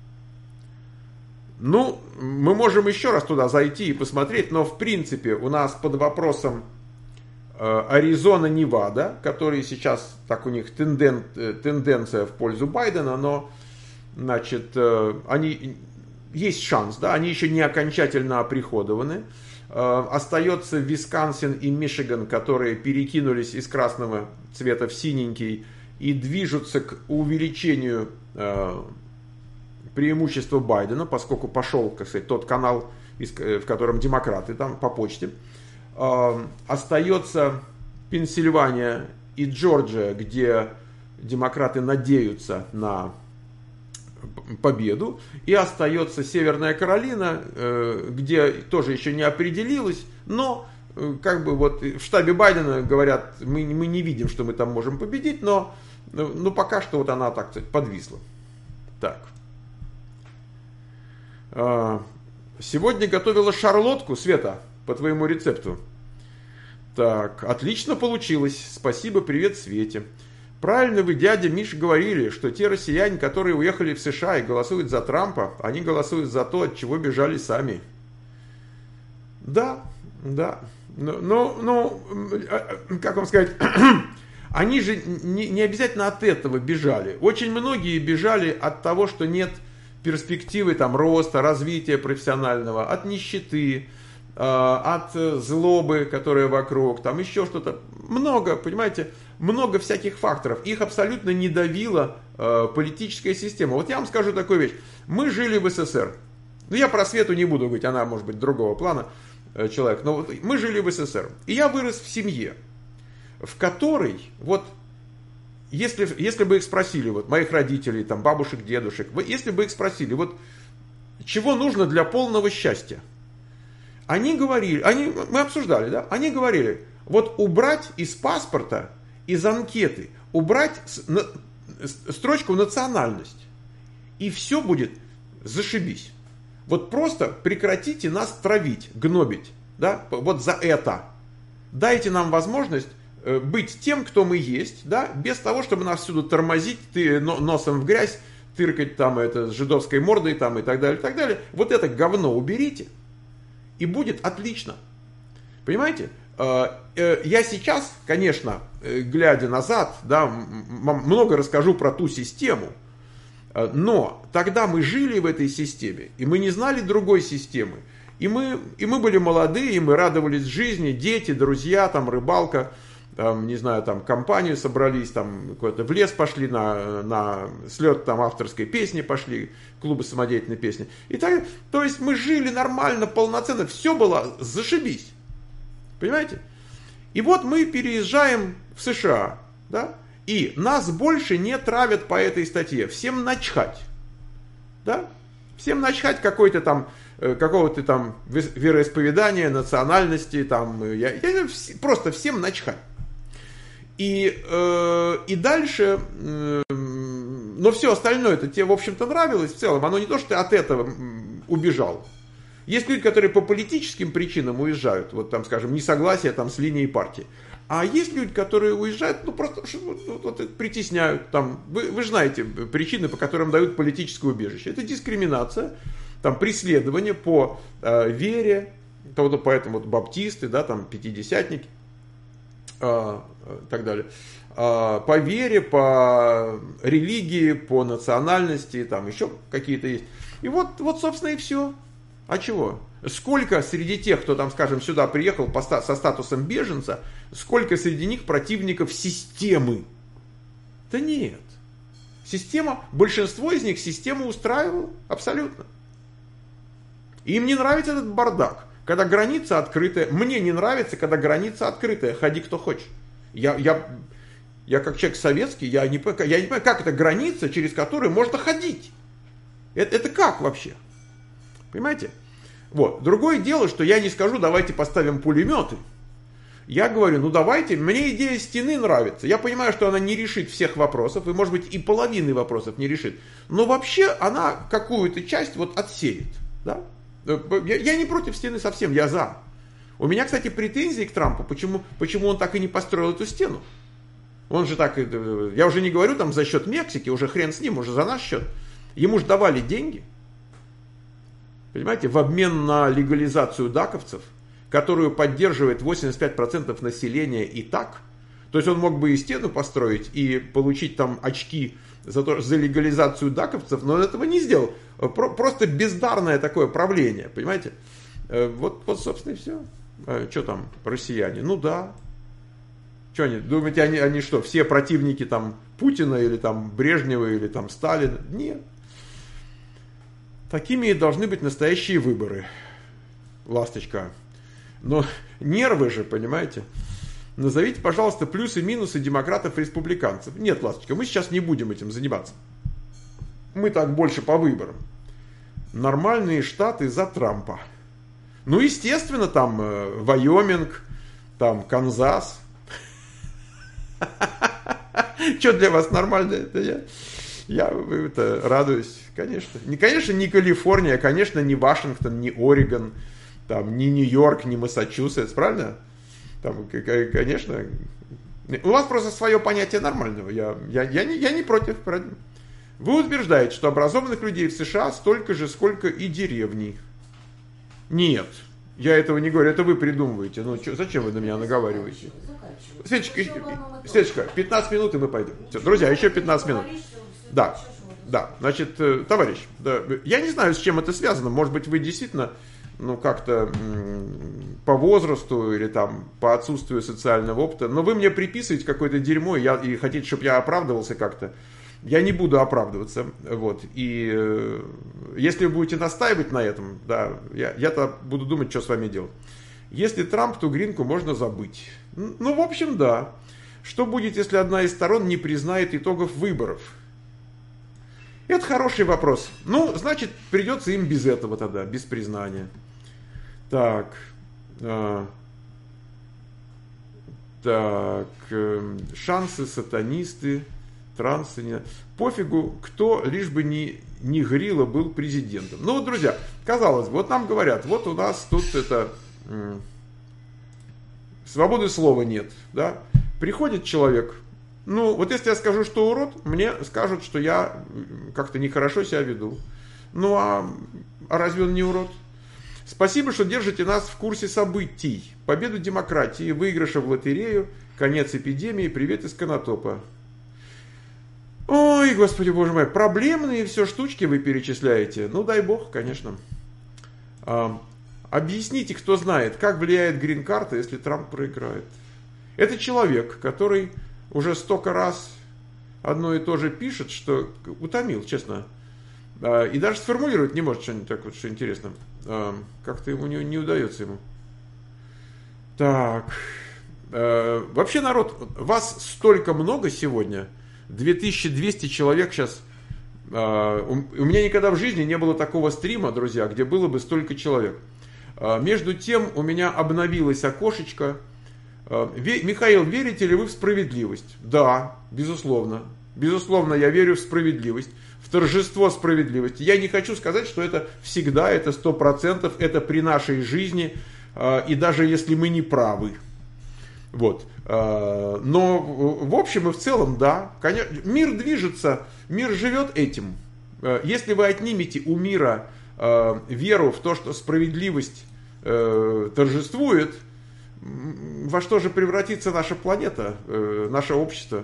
Ну, мы можем еще раз туда зайти и посмотреть, но в принципе у нас под вопросом э, Аризона, Невада, которые сейчас, так у них тенден, тенденция в пользу Байдена, но, значит, э, они, есть шанс, да, они еще не окончательно оприходованы. Э, остается Висконсин и Мичиган, которые перекинулись из красного цвета в синенький и движутся к увеличению э, преимущества Байдена, поскольку пошел, как сказать, тот канал, в котором демократы там по почте. Э, остается Пенсильвания и Джорджия, где демократы надеются на победу. И остается Северная Каролина, э, где тоже еще не определилось, но э, как бы вот в штабе Байдена говорят, мы, мы не видим, что мы там можем победить, но ну, пока что вот она, так сказать, подвисла. Так. Сегодня готовила шарлотку, Света, по твоему рецепту. Так, отлично получилось. Спасибо, привет, Свете. Правильно вы, дядя Миш, говорили, что те россияне, которые уехали в США и голосуют за Трампа, они голосуют за то, от чего бежали сами. Да, да. Ну, ну, ну как вам сказать... Они же не, не обязательно от этого бежали. Очень многие бежали от того, что нет перспективы там, роста, развития профессионального, от нищеты, э, от злобы, которая вокруг, там еще что-то. Много, понимаете, много всяких факторов. Их абсолютно не давила э, политическая система. Вот я вам скажу такую вещь. Мы жили в СССР. Ну, я про Свету не буду говорить, она, может быть, другого плана э, человек. Но вот мы жили в СССР. И я вырос в семье, в которой, вот, если, если бы их спросили, вот, моих родителей, там, бабушек, дедушек, если бы их спросили, вот, чего нужно для полного счастья, они говорили, они, мы обсуждали, да, они говорили, вот, убрать из паспорта, из анкеты, убрать с, на, строчку национальность, и все будет зашибись. Вот просто прекратите нас травить, гнобить, да, вот за это. Дайте нам возможность быть тем, кто мы есть, да, без того, чтобы нас всюду тормозить, ты носом в грязь, тыркать там это с жидовской мордой там и так далее, и так далее. Вот это говно уберите, и будет отлично. Понимаете? Я сейчас, конечно, глядя назад, да, много расскажу про ту систему, но тогда мы жили в этой системе, и мы не знали другой системы. И мы, и мы были молодые, и мы радовались жизни, дети, друзья, там, рыбалка, там, не знаю, там, компанию собрались, там, куда-то в лес пошли, на, на слет там авторской песни пошли, клубы самодеятельной песни. И так, то есть мы жили нормально, полноценно, все было зашибись. Понимаете? И вот мы переезжаем в США, да, и нас больше не травят по этой статье. Всем начхать. Да? Всем начхать какой-то там, какого-то там вероисповедания, национальности, там, я, я, просто всем начхать. И, э, и дальше, э, но все остальное, это тебе, в общем-то, нравилось в целом, оно не то, что ты от этого убежал. Есть люди, которые по политическим причинам уезжают, вот там, скажем, несогласие там с линией партии. А есть люди, которые уезжают, ну, просто вот, вот, притесняют, там, вы, вы же знаете причины, по которым дают политическое убежище. Это дискриминация, там, преследование по э, вере, то, вот, поэтому вот баптисты, да, там, пятидесятники, э, так далее, э, по вере, по религии, по национальности, там, еще какие-то есть. И вот, вот, собственно, и все. А чего? Сколько среди тех, кто там, скажем, сюда приехал по, со статусом беженца, сколько среди них противников системы? Да нет. Система, большинство из них систему устраивала абсолютно. Им не нравится этот бардак, когда граница открытая. Мне не нравится, когда граница открытая. Ходи кто хочешь. Я, я, я как человек советский, я не, я не понимаю, как это граница, через которую можно ходить. Это, это как вообще? Понимаете? Вот. Другое дело, что я не скажу, давайте поставим пулеметы. Я говорю, ну давайте, мне идея стены нравится. Я понимаю, что она не решит всех вопросов, и может быть и половины вопросов не решит. Но вообще она какую-то часть вот отсеет. Да? Я, я не против стены совсем, я за. У меня, кстати, претензии к Трампу, почему, почему он так и не построил эту стену. Он же так, я уже не говорю там за счет Мексики, уже хрен с ним, уже за наш счет. Ему же давали деньги, понимаете, в обмен на легализацию даковцев, которую поддерживает восемьдесят пять процентов населения и так. То есть он мог бы и стену построить, и получить там очки за, то, за легализацию даковцев, но он этого не сделал. Про, просто бездарное такое правление, понимаете. Вот, вот собственно, и все. Что там, россияне? Ну да. Что они, думаете, они, они что, все противники там Путина, или там Брежнева, или там Сталина? Нет. Такими и должны быть настоящие выборы. Ласточка. Но нервы же, понимаете. Назовите, пожалуйста, плюсы и минусы демократов и республиканцев. Нет, Ласточка, мы сейчас не будем этим заниматься. Мы так больше по выборам. Нормальные штаты за Трампа. Ну, естественно, там э, Вайоминг, там Канзас. Что для вас нормально? Это я, я это, радуюсь, конечно. Не, конечно, не Калифорния, конечно, не Вашингтон, не Орегон, там, не Нью-Йорк, не Массачусетс, правильно? Там, конечно. У вас просто свое понятие нормального. Я, я, я, не, я не против. Вы утверждаете, что образованных людей в США столько же, сколько и деревней. Нет, я этого не говорю, это вы придумываете. Ну, чё, зачем вы на меня наговариваете? Светочка, Светочка, пятнадцать минут, и мы пойдем. Все, друзья, еще пятнадцать минут. Да, да, значит, товарищ, да, я не знаю, с чем это связано. Может быть, вы действительно, ну, как-то по возрасту или там по отсутствию социального опыта, но вы мне приписываете какое-то дерьмо, и, я, и хотите, чтобы я оправдывался как-то. Я не буду оправдываться, вот, и э, если вы будете настаивать на этом, да, я, я-то буду думать, что с вами делать. Если Трамп, то Гринку можно забыть. Ну, в общем, да. Что будет, если одна из сторон не признает итогов выборов? Это хороший вопрос. Ну, значит, придется им без этого тогда, без признания. Так. Э, так. Э, шансы, сатанисты. Трансы, не... пофигу, кто лишь бы не, не Грилла был президентом. Ну вот, друзья, казалось бы, вот нам говорят, вот у нас тут это м- свободы слова нет, да? Приходит человек, ну вот если я скажу, что урод, мне скажут, что я как-то нехорошо себя веду. Ну а, а разве он не урод? Спасибо, что держите нас в курсе событий. Победу демократии, выигрыша в лотерею, конец эпидемии, привет из Конотопа. Ой, господи, боже мой, проблемные все штучки вы перечисляете. Ну, дай бог, конечно. А, объясните, кто знает, как влияет грин-карта, если Трамп проиграет. Это человек, который уже столько раз одно и то же пишет, что утомил, честно. А, и даже сформулировать не может что-нибудь так вот, что интересно. А, как-то ему не, не удается ему. Так. А, вообще, народ, вас столько много сегодня. две тысячи двести человек сейчас. Uh, у, у меня никогда в жизни не было такого стрима, друзья, где было бы столько человек. Uh, между тем, у меня обновилось окошечко. Uh, ве, Михаил, верите ли вы в справедливость? Да, безусловно. Безусловно, я верю в справедливость, в торжество справедливости. Я не хочу сказать, что это всегда, это сто процентов, это при нашей жизни, uh, и даже если мы не правы. Вот. Но в общем и в целом, да, конечно, мир движется, мир живет этим. Если вы отнимете у мира веру в то, что справедливость торжествует, во что же превратится наша планета, наше общество?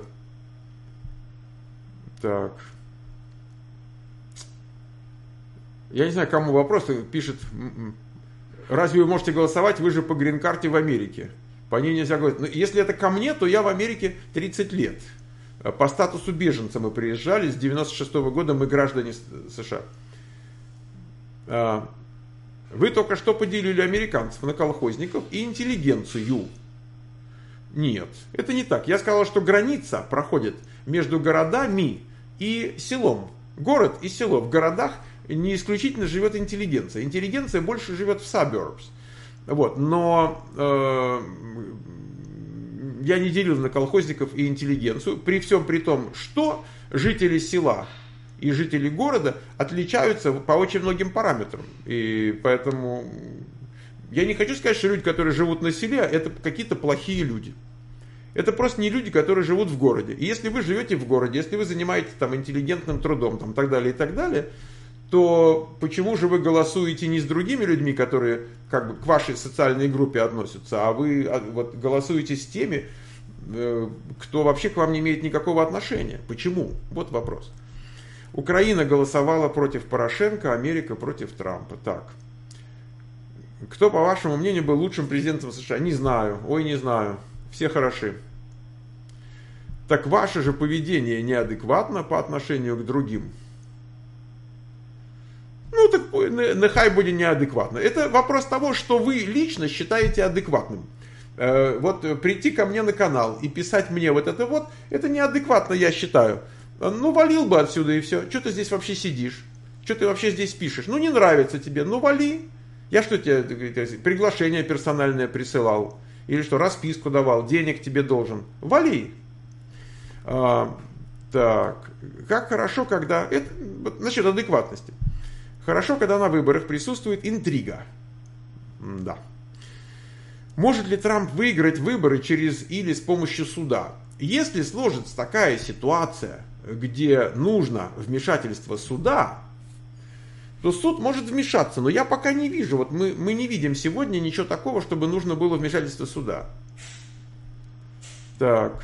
Так. Я не знаю, кому вопрос пишет. Разве вы можете голосовать? Вы же по грин-карте в Америке. По ней нельзя говорить. Но если это ко мне, то я в Америке тридцать лет. По статусу беженца мы приезжали. С девяносто шестого года мы граждане США. Вы только что поделили американцев на колхозников и интеллигенцию. Нет, это не так. Я сказал, что граница проходит между городами и селом. Город и село. В городах не исключительно живет интеллигенция. Интеллигенция больше живет в suburbs. Вот, но э, я не делил на колхозников и интеллигенцию, при всем при том, что жители села и жители города отличаются по очень многим параметрам. И поэтому я не хочу сказать, что люди, которые живут на селе, это какие-то плохие люди. Это просто не люди, которые живут в городе. И если вы живете в городе, если вы занимаетесь там интеллигентным трудом, там, так далее и так далее, то почему же вы голосуете не с другими людьми, которые как бы к вашей социальной группе относятся, а вы вот голосуете с теми, кто вообще к вам не имеет никакого отношения? Почему? Вот вопрос. Украина голосовала против Порошенко, Америка против Трампа. Так. Кто, по вашему мнению, был лучшим президентом США? Не знаю. Ой, не знаю. Все хороши. Так ваше же поведение неадекватно по отношению к другим. Ну, так нехай будет неадекватно. Это вопрос того, что вы лично считаете адекватным. Вот прийти ко мне на канал и писать мне вот это вот, это неадекватно, я считаю. Ну, валил бы отсюда и все. Что ты здесь вообще сидишь? Что ты вообще здесь пишешь? Ну, не нравится тебе, ну, вали. Я что тебе, приглашение персональное присылал? Или что, расписку давал, денег тебе должен? Вали. А, так, как хорошо, когда... Это, насчет адекватности. Хорошо, когда на выборах присутствует интрига. Да. Может ли Трамп выиграть выборы через или с помощью суда? Если сложится такая ситуация, где нужно вмешательство суда, то суд может вмешаться. Но я пока не вижу, вот мы, мы не видим сегодня ничего такого, чтобы нужно было вмешательство суда. Так.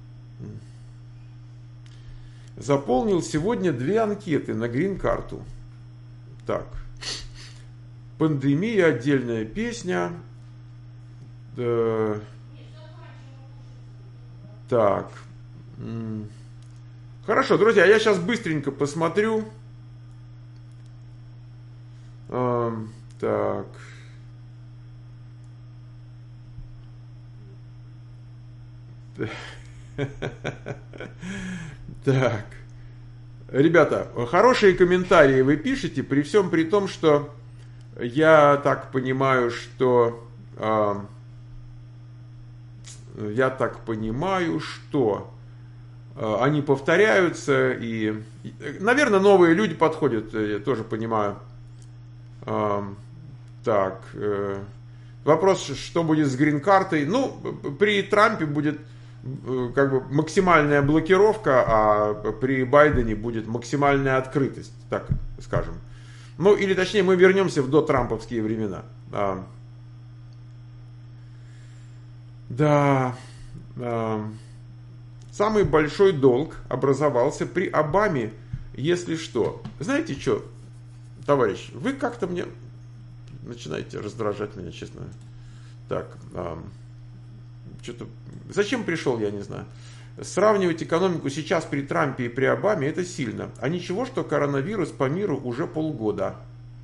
Заполнил сегодня две анкеты на грин-карту. Так. Пандемия, отдельная песня. Да. Так. Хорошо, друзья, я сейчас быстренько посмотрю. А, так. Так. Ребята, хорошие комментарии вы пишете, при всем при том, что я так понимаю, что а, я так понимаю, что а, они повторяются и, наверное, новые люди подходят, я тоже понимаю. А, так, э, вопрос, что будет с грин-картой? Ну, при Трампе будет как бы максимальная блокировка, а при Байдене будет максимальная открытость, так скажем. Ну, или точнее, мы вернемся в дотрамповские времена. А, да. А, самый большой долг образовался при Обаме, если что. Знаете что, товарищ, вы как-то мне начинаете раздражать меня, честно. Так, а, что-то... Зачем пришел, я не знаю. Сравнивать экономику сейчас при Трампе и при Обаме — это сильно. А ничего, что коронавирус по миру уже полгода.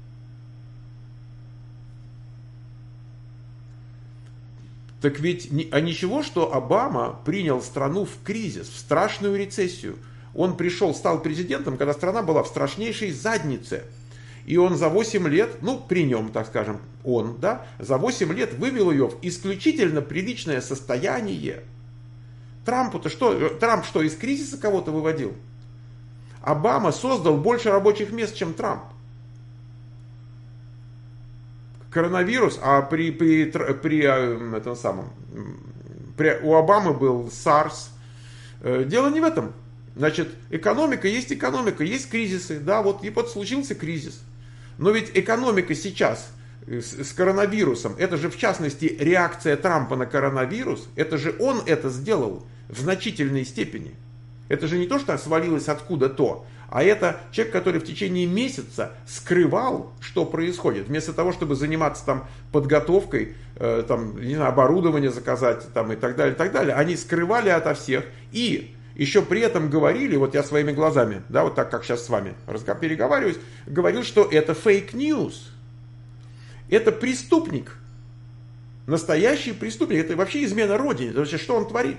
Так ведь, а ничего, что Обама принял страну в кризис, в страшную рецессию. Он пришел, стал президентом, когда страна была в страшнейшей заднице. И он за восемь лет, ну, при нем, так скажем, он, да, за восемь лет вывел ее в исключительно приличное состояние. Трампу-то что? Трамп что, из кризиса кого-то выводил? Обама создал больше рабочих мест, чем Трамп. Коронавирус, а при, при, при этом самом, при, у Обамы был сарс. Дело не в этом. Значит, экономика есть экономика, есть кризисы, да, вот и вот случился кризис. Но ведь экономика сейчас с, с коронавирусом, это же в частности реакция Трампа на коронавирус, это же он это сделал в значительной степени. Это же не то, что свалилось откуда-то, а это человек, который в течение месяца скрывал, что происходит. Вместо того, чтобы заниматься там подготовкой, э, там, не знаю, оборудование заказать там, и так далее, и так далее, они скрывали ото всех и... Еще при этом говорили, вот я своими глазами, да, вот так как сейчас с вами переговариваюсь, говорил, что это фейк-ньюс. Это преступник. Настоящий преступник. Это вообще измена Родине. Вообще, что он творит?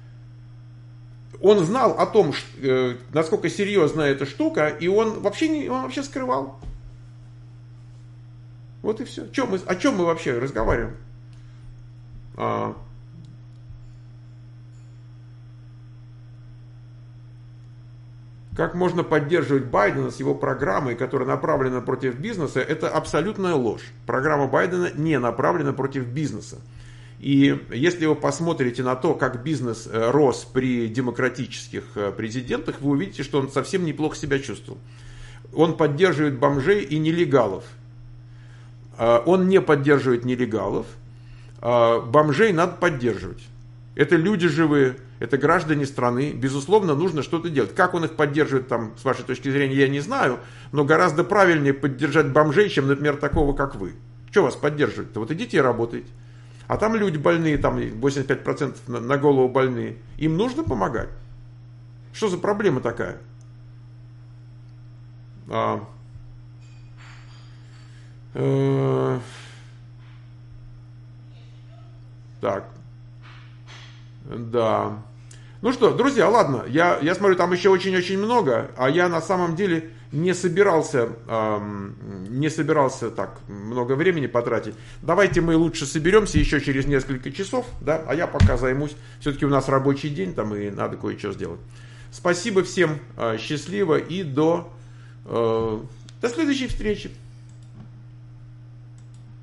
Он знал о том, что, насколько серьезна эта штука, и он вообще, не, он вообще скрывал. Вот и все. Чем мы, о чем мы вообще разговариваем? А, как можно поддерживать Байдена с его программой, которая направлена против бизнеса, это абсолютная ложь. Программа Байдена не направлена против бизнеса. И если вы посмотрите на то, как бизнес рос при демократических президентах, вы увидите, что он совсем неплохо себя чувствовал. Он поддерживает бомжей и нелегалов. Он не поддерживает нелегалов. Бомжей надо поддерживать. Это люди живые, это граждане страны. Безусловно, нужно что-то делать. Как он их поддерживает, там, с вашей точки зрения, я не знаю. Но гораздо правильнее поддержать бомжей, чем, например, такого, как вы. Что вас поддерживать-то? Вот идите и работайте. А там люди больные, там восемьдесят пять процентов на, на голову больные. Им нужно помогать. Что за проблема такая? А, э, так. Да. Ну что, друзья, ладно. Я, я смотрю, там еще очень-очень много. А я на самом деле не собирался, эм, не собирался так много времени потратить. Давайте мы лучше соберемся еще через несколько часов. Да? А я пока займусь. Все-таки у нас рабочий день, там и надо кое-что сделать. Спасибо всем. Э, счастливо и до... До следующей встречи.